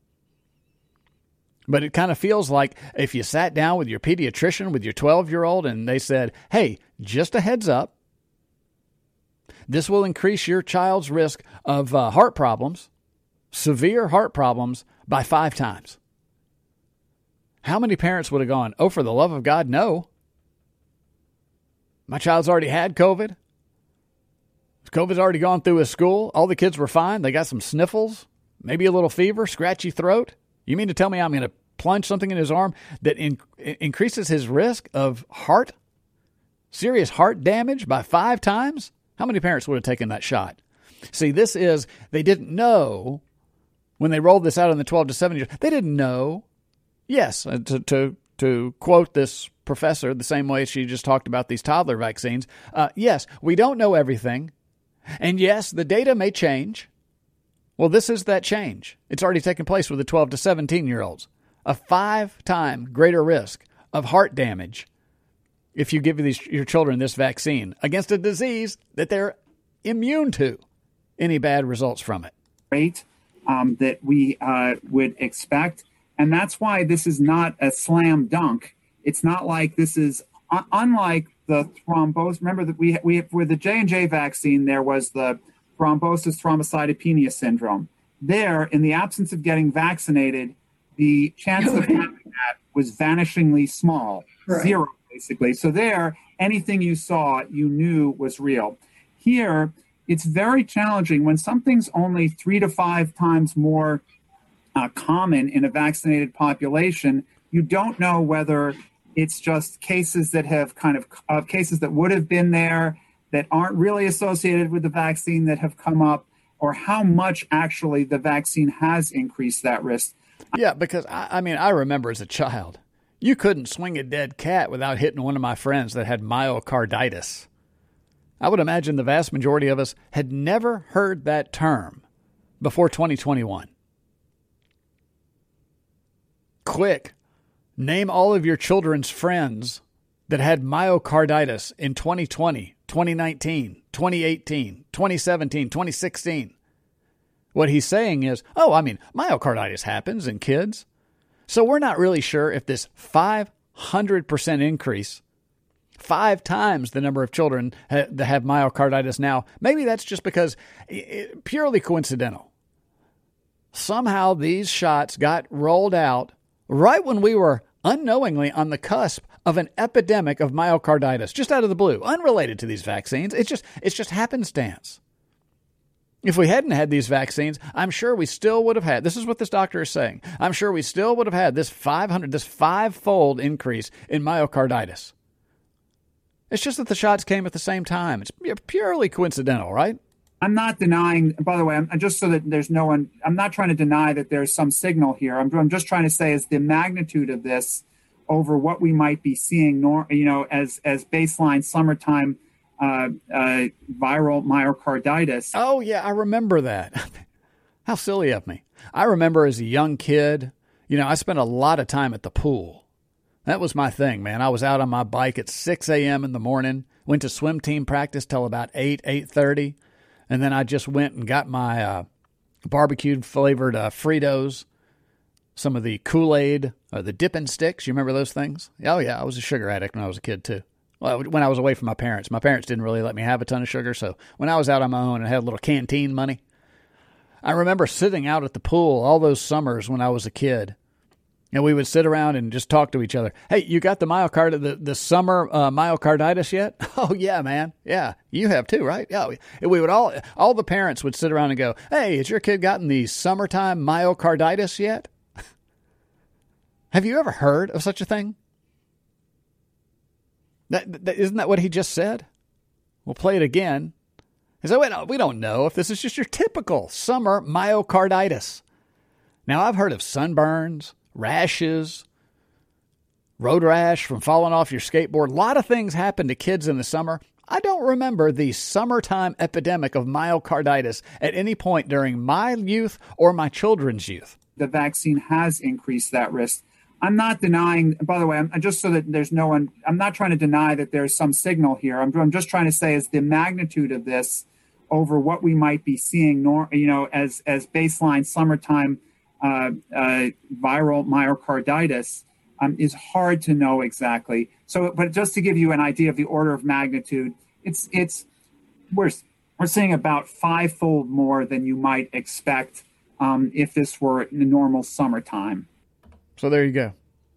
But it kind of feels like if you sat down with your pediatrician, with your 12-year-old, and they said, hey, just a heads up, this will increase your child's risk of heart problems, severe heart problems, by 5 times. How many parents would have gone, oh, for the love of God, no. My child's already had COVID. COVID's already gone through his school. All the kids were fine. They got some sniffles, maybe a little fever, scratchy throat. You mean to tell me I'm going to plunge something in his arm that increases his risk of serious heart damage by 5 times? How many parents would have taken that shot? See, they didn't know when they rolled this out in the 12 to 17 years. They didn't know. Yes, to quote this professor the same way she just talked about these toddler vaccines, yes, we don't know everything. And yes, the data may change. Well, this is that change. It's already taken place with the 12 to 17-year-olds. A 5-time greater risk of heart damage if you give your children this vaccine against a disease that they're immune to. Any bad results from it?
Rate that we would expect. And that's why this is not a slam dunk. It's not like this is unlike the thrombosis. Remember that we with the J&J vaccine, there was the thrombosis thrombocytopenia syndrome. There, in the absence of getting vaccinated, the chance of having that was vanishingly small, right. 0 basically. So there, anything you saw, you knew was real. Here, it's very challenging when something's only 3 to 5 times more common in a vaccinated population. You don't know whether it's just cases that have cases that would have been there that aren't really associated with the vaccine that have come up, or how much actually the vaccine has increased that risk.
Yeah, because I remember as a child, you couldn't swing a dead cat without hitting one of my friends that had myocarditis. I would imagine the vast majority of us had never heard that term before 2021. Quick, name all of your children's friends that had myocarditis in 2020, 2019, 2018, 2017, 2016. What he's saying is, myocarditis happens in kids. So we're not really sure if this 500% increase, 5 times the number of children that have myocarditis now, maybe that's just because purely coincidental. Somehow these shots got rolled out right when we were unknowingly on the cusp of an epidemic of myocarditis, just out of the blue, unrelated to these vaccines. It's just happenstance. If we hadn't had these vaccines, I'm sure we still would have had, this is what this doctor is saying, I'm sure we still would have had this 5-fold increase in myocarditis. It's just that the shots came at the same time. It's purely coincidental, right?
I'm not denying, by the way, I'm just so that there's no one, I'm not trying to deny that there's some signal here. I'm just trying to say is the magnitude of this over what we might be seeing, as baseline summertime viral myocarditis.
Oh, yeah, I remember that. How silly of me. I remember as a young kid, I spent a lot of time at the pool. That was my thing, man. I was out on my bike at 6 a.m. in the morning, went to swim team practice till about 8:30, and then I just went and got my barbecued flavored Fritos, some of the Kool-Aid, the dipping sticks. You remember those things? Oh, yeah, I was a sugar addict when I was a kid, too. Well, when I was away from my parents. My parents didn't really let me have a ton of sugar, so when I was out on my own and had a little canteen money, I remember sitting out at the pool all those summers when I was a kid, and we would sit around and just talk to each other. Hey, you got the summer myocarditis yet? Oh, yeah, man. Yeah, you have too, right? Yeah, we would all the parents would sit around and go, hey, has your kid gotten the summertime myocarditis yet? Have you ever heard of such a thing? Isn't that what he just said? We'll play it again. He said, we don't know if this is just your typical summer myocarditis. Now, I've heard of sunburns, rashes, road rash from falling off your skateboard. A lot of things happen to kids in the summer. I don't remember the summertime epidemic of myocarditis at any point during my youth or my children's youth.
The vaccine has increased that risk. I'm not denying, by the way, I'm just so that there's no one, I'm not trying to deny that there's some signal here. I'm just trying to say is the magnitude of this over what we might be seeing, as baseline summertime viral myocarditis is hard to know exactly. So, but just to give you an idea of the order of magnitude, we're seeing about fivefold more than you might expect if this were in the normal summertime.
So there you go.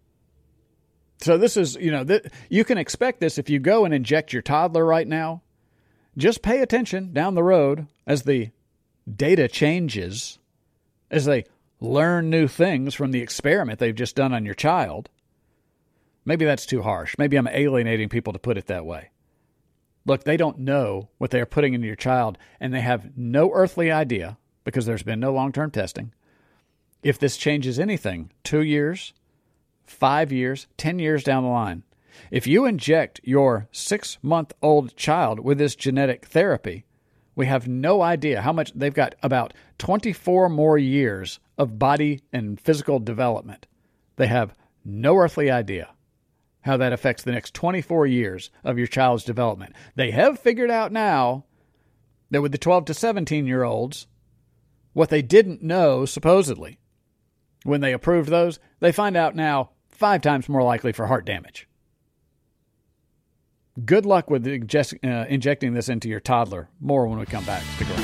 So this is, you can expect this if you go and inject your toddler right now. Just pay attention down the road as the data changes, as they learn new things from the experiment they've just done on your child. Maybe that's too harsh. Maybe I'm alienating people to put it that way. Look, they don't know what they are putting into your child, and they have no earthly idea, because there's been no long-term testing, if this changes anything 2 years, 5 years, 10 years down the line. If you inject your 6-month-old child with this genetic therapy, we have no idea how much they've got. About 24 more years of body and physical development. They have no earthly idea how that affects the next 24 years of your child's development. They have figured out now that with the 12 to 17-year-olds, what they didn't know, supposedly, when they approved those, they find out now 5 times more likely for heart damage. Good luck with injecting this into your toddler. More when we come back. Stick around.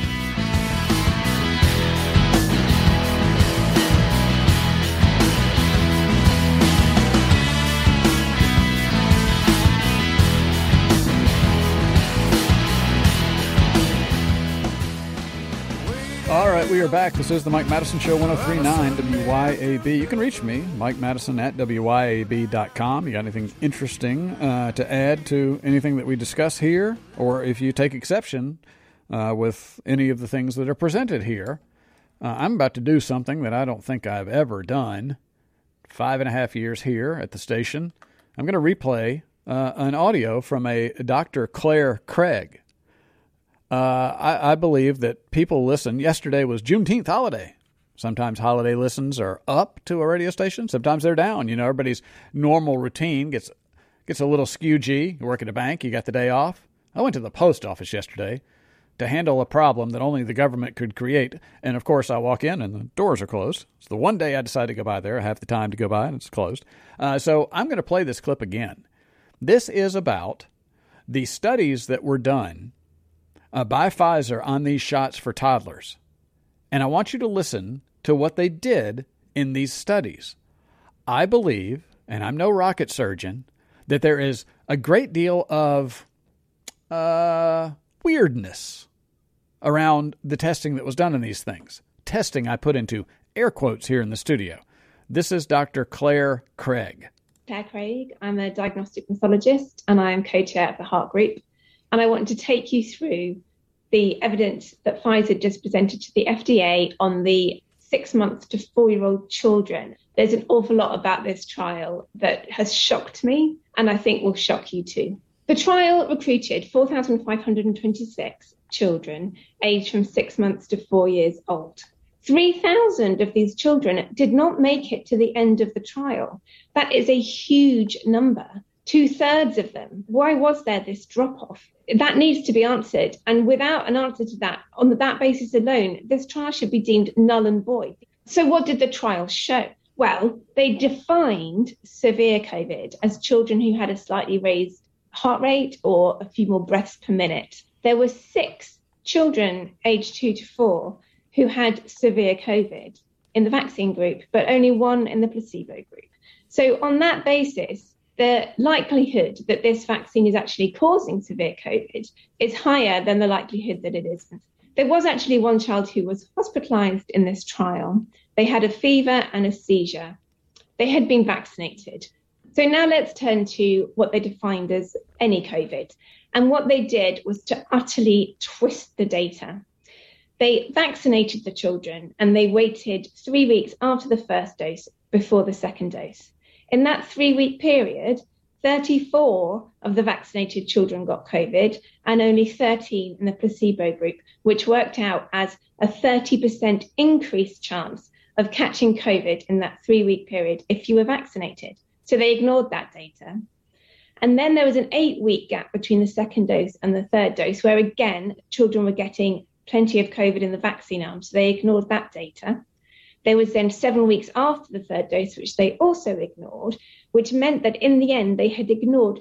All right, we are back. This is the Mike Madison Show, 103.9 WYAB. You can reach me, Mike Madison at WYAB.com. You got anything interesting to add to anything that we discuss here? Or if you take exception with any of the things that are presented here, I'm about to do something that I don't think I've ever done. 5.5 years here at the station. I'm going to replay an audio from a Dr. Claire Craig. I believe that people listen. Yesterday was Juneteenth holiday. Sometimes holiday listens are up to a radio station. Sometimes they're down. Everybody's normal routine gets a little skew-G. You work at a bank, you got the day off. I went to the post office yesterday to handle a problem that only the government could create. And, of course, I walk in and the doors are closed. It's the one day I decided to go by there. I have the time to go by and it's closed. So I'm going to play this clip again. This is about the studies that were done by Pfizer on these shots for toddlers. And I want you to listen to what they did in these studies. I believe, and I'm no rocket surgeon, that there is a great deal of weirdness around the testing that was done in these things. Testing I put into air quotes here in the studio. This is Dr. Claire Craig.
Claire Craig. I'm a diagnostic pathologist and I am co-chair of the Heart Group. And I want to take you through the evidence that Pfizer just presented to the FDA on the 6-month to 4-year-old children. There's an awful lot about this trial that has shocked me and I think will shock you too. The trial recruited 4,526 children aged from 6 months to 4 years old. 3,000 of these children did not make it to the end of the trial. That is a huge number. 2/3 of them. Why was there this drop-off? That needs to be answered. And without an answer to that, on that basis alone, this trial should be deemed null and void. So what did the trial show? Well, they defined severe COVID as children who had a slightly raised heart rate or a few more breaths per minute. There were 6 children aged 2 to 4 who had severe COVID in the vaccine group, but only 1 in the placebo group. So on that basis, the likelihood that this vaccine is actually causing severe COVID is higher than the likelihood that it isn't. There was actually 1 child who was hospitalized in this trial. They had a fever and a seizure. They had been vaccinated. So now let's turn to what they defined as any COVID. And what they did was to utterly twist the data. They vaccinated the children and they waited 3 weeks after the first dose before the second dose. In that 3-week period, 34 of the vaccinated children got COVID and only 13 in the placebo group, which worked out as a 30% increased chance of catching COVID in that 3-week period if you were vaccinated. So they ignored that data. And then there was an 8-week gap between the second dose and the third dose, where again, children were getting plenty of COVID in the vaccine arm. So they ignored that data. There was then 7 weeks after the third dose, which they also ignored, which meant that in the end, they had ignored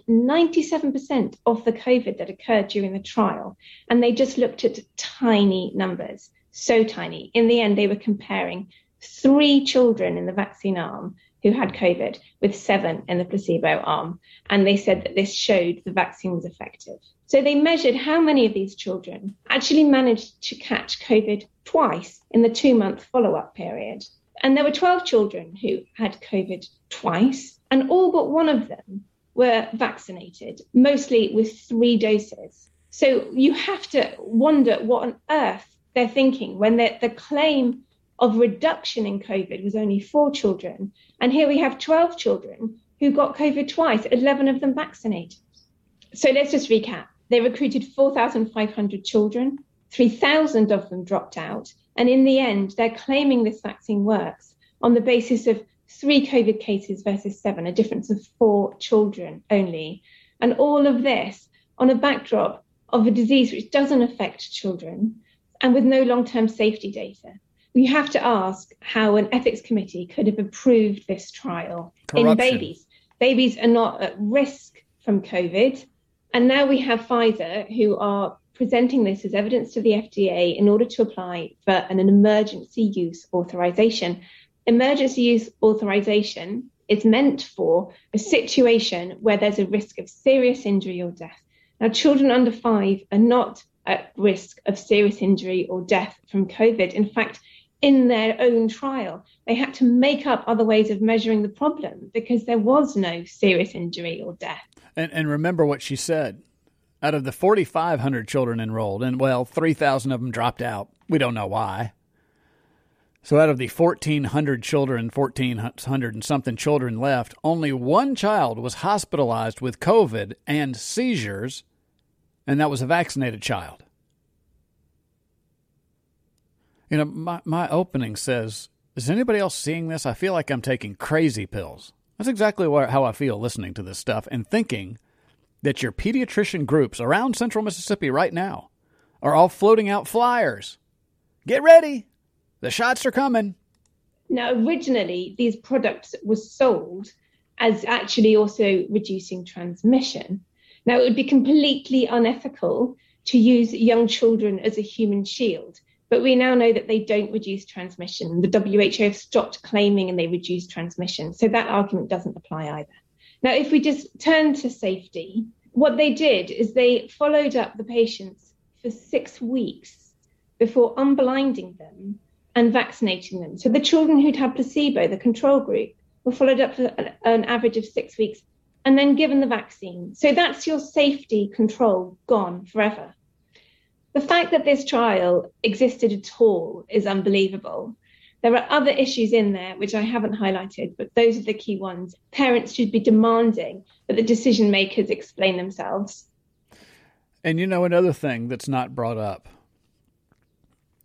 97% of the COVID that occurred during the trial. And they just looked at tiny numbers, so tiny. In the end, they were comparing 3 children in the vaccine arm who had COVID with 7 in the placebo arm. And they said that this showed the vaccine was effective. So they measured how many of these children actually managed to catch COVID twice in the 2-month follow-up period. And there were 12 children who had COVID twice, and all but 1 of them were vaccinated, mostly with 3 doses. So you have to wonder what on earth they're thinking when the claim of reduction in COVID was only 4 children. And here we have 12 children who got COVID twice, 11 of them vaccinated. So let's just recap. They recruited 4,500 children, 3,000 of them dropped out. And in the end, they're claiming this vaccine works on the basis of 3 COVID cases versus 7, a difference of 4 children only. And all of this on a backdrop of a disease which doesn't affect children and with no long-term safety data. We have to ask how an ethics committee could have approved this trial in babies. Babies are not at risk from COVID. And now we have Pfizer who are presenting this as evidence to the FDA in order to apply for an emergency use authorization. Emergency use authorization is meant for a situation where there's a risk of serious injury or death. Now, children under 5 are not at risk of serious injury or death from COVID. In fact, in their own trial, they had to make up other ways of measuring the problem because there was no serious injury or death.
And remember what she said. Out of the 4,500 children enrolled, and, 3,000 of them dropped out. We don't know why. So out of the 1,400 children, 1,400 and something children left, only 1 child was hospitalized with COVID and seizures, and that was a vaccinated child. You know, my opening says, is anybody else seeing this? I feel like I'm taking crazy pills. That's exactly how I feel listening to this stuff and thinking that your pediatrician groups around central Mississippi right now are all floating out flyers. Get ready. The shots are coming.
Now, originally, these products were sold as actually also reducing transmission. Now, it would be completely unethical to use young children as a human shield. But we now know that they don't reduce transmission. The WHO have stopped claiming and they reduce transmission. So that argument doesn't apply either. Now, if we just turn to safety, what they did is they followed up the patients for 6 weeks before unblinding them and vaccinating them. So the children who'd had placebo, the control group, were followed up for an average of 6 weeks and then given the vaccine. So that's your safety control gone forever. The fact that this trial existed at all is unbelievable. There are other issues in there which I haven't highlighted, but those are the key ones. Parents should be demanding that the decision makers explain themselves.
And you know, another thing that's not brought up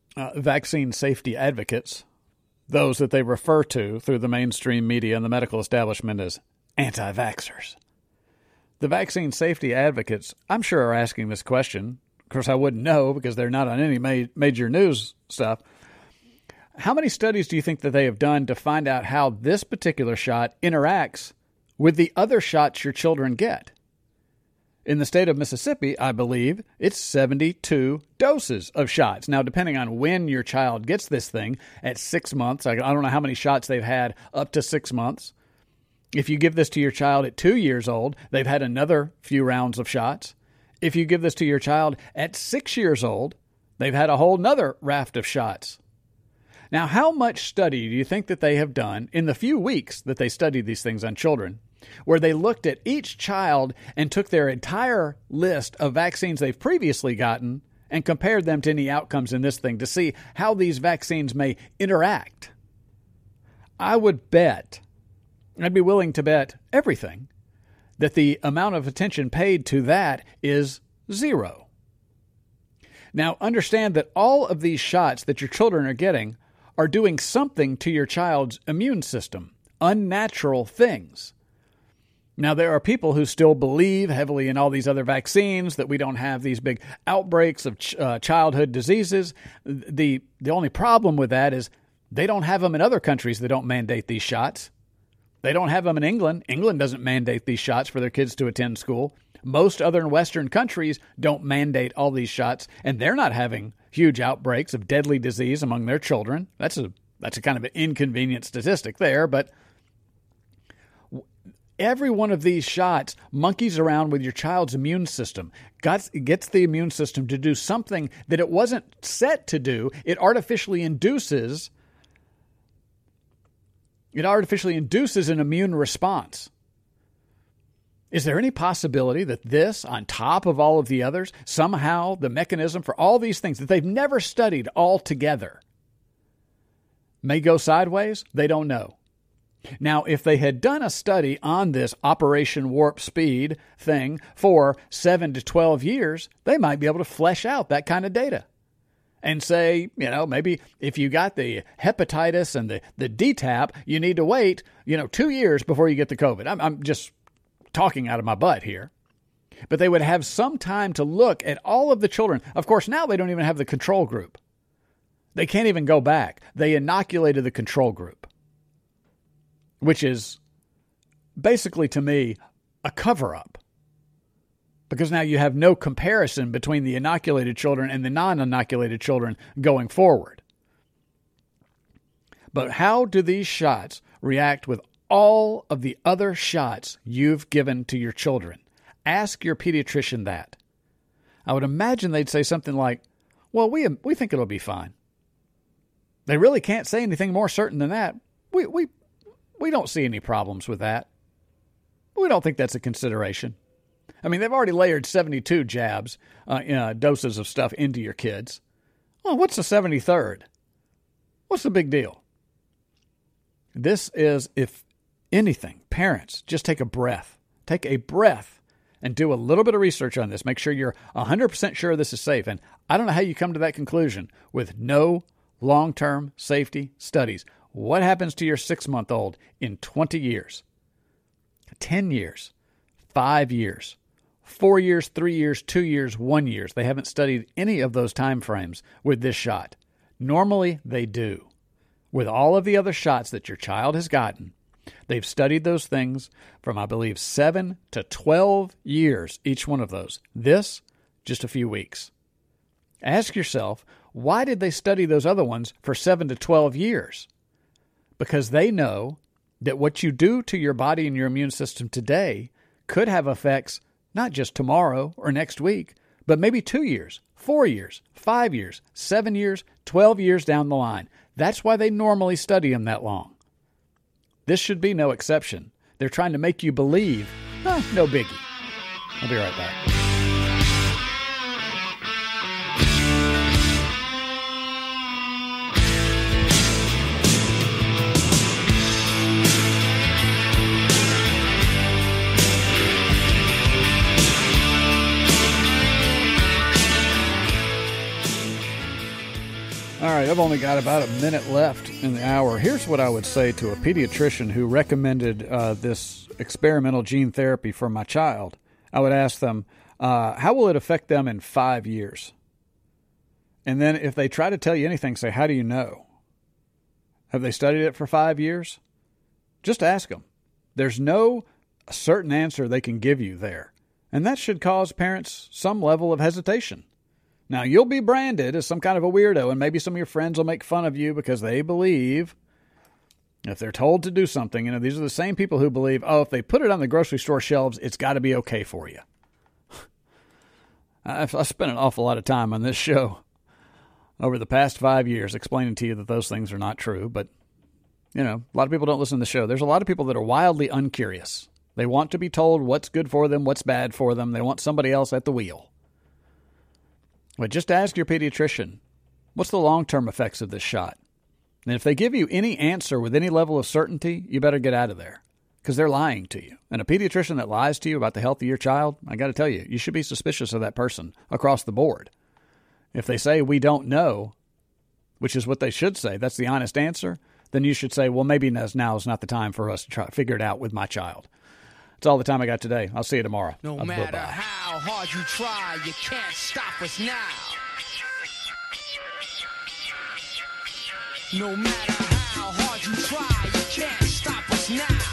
vaccine safety advocates, those that they refer to through the mainstream media and the medical establishment as anti-vaxxers. The vaccine safety advocates, I'm sure, are asking this question. Of course, I wouldn't know because they're not on any major news stuff. How many studies do you think that they have done to find out how this particular shot interacts with the other shots your children get? In the state of Mississippi, I believe it's 72 doses of shots. Now, depending on when your child gets this thing, at 6 months, I don't know how many shots they've had up to 6 months. If you give this to your child at 2 years old, they've had another few rounds of shots. If you give this to your child at 6 years old, they've had a whole nother raft of shots. Now, how much study do you think that they have done in the few weeks that they studied these things on children, where they looked at each child and took their entire list of vaccines they've previously gotten and compared them to any outcomes in this thing to see how these vaccines may interact? I would bet, I'd be willing to bet everything, that the amount of attention paid to that is zero. Now, understand that all of these shots that your children are getting are doing something to your child's immune system, unnatural things. Now, there are people who still believe heavily in all these other vaccines, that we don't have these big outbreaks of childhood diseases. The only problem with that is they don't have them in other countries that don't mandate these shots. They don't have them in England. England doesn't mandate these shots for their kids to attend school. Most other Western countries don't mandate all these shots, and they're not having huge outbreaks of deadly disease among their children. That's a kind of an inconvenient statistic there, but every one of these shots monkeys around with your child's immune system, gets the immune system to do something that it wasn't set to do. It artificially induces an immune response. Is there any possibility that this, on top of all of the others, somehow the mechanism for all these things that they've never studied all together may go sideways? They don't know. Now, if they had done a study on this Operation Warp Speed thing for 7 to 12 years, they might be able to flesh out that kind of data and say, maybe if you got the hepatitis and the DTaP, you need to wait, 2 years before you get the COVID. I'm just talking out of my butt here. But they would have some time to look at all of the children. Of course, now they don't even have the control group. They can't even go back. They inoculated the control group, which is basically, to me, a cover-up. Because now you have no comparison between the inoculated children and the non-inoculated children going forward. But how do these shots react with all of the other shots you've given to your children? Ask your pediatrician that. I would imagine they'd say something like, well, we think it'll be fine. They really can't say anything more certain than that. We don't see any problems with that. We don't think that's a consideration. I mean, they've already layered 72 jabs, doses of stuff into your kids. Well, what's the 73rd? What's the big deal? This is, if anything, parents, just take a breath. Take a breath and do a little bit of research on this. Make sure you're 100% sure this is safe. And I don't know how you come to that conclusion with no long-term safety studies. What happens to your 6-month-old in 20 years, 10 years, 5 years, 4 years, 3 years, 2 years, 1 year? They haven't studied any of those time frames with this shot. Normally, they do. With all of the other shots that your child has gotten, they've studied those things from, I believe, 7 to 12 years, each one of those. This, just a few weeks. Ask yourself, why did they study those other ones for 7 to 12 years? Because they know that what you do to your body and your immune system today could have effects not just tomorrow or next week, but maybe 2 years, 4 years, 5 years, 7 years, 12 years down the line. That's why they normally study them that long. This should be no exception. They're trying to make you believe, no biggie. I'll be right back. All I've only got about a minute left in the hour. Here's what I would say to a pediatrician who recommended this experimental gene therapy for my child. I would ask them, how will it affect them in 5 years? And then if they try to tell you anything, say, how do you know? Have they studied it for 5 years? Just ask them. There's no certain answer they can give you there. And that should cause parents some level of hesitation. Now, you'll be branded as some kind of a weirdo, and maybe some of your friends will make fun of you because they believe if they're told to do something, these are the same people who believe, if they put it on the grocery store shelves, it's got to be okay for you. I've spent an awful lot of time on this show over the past 5 years explaining to you that those things are not true. But, a lot of people don't listen to the show. There's a lot of people that are wildly uncurious. They want to be told what's good for them, what's bad for them. They want somebody else at the wheel. But just ask your pediatrician, what's the long-term effects of this shot? And if they give you any answer with any level of certainty, you better get out of there because they're lying to you. And a pediatrician that lies to you about the health of your child, I got to tell you, you should be suspicious of that person across the board. If they say, we don't know, which is what they should say, that's the honest answer, then you should say, well, maybe now is not the time for us to try to figure it out with my child. That's all the time I got today. I'll see you tomorrow.
No matter how hard you try, you can't stop us now. No matter how hard you try, you can't stop us now.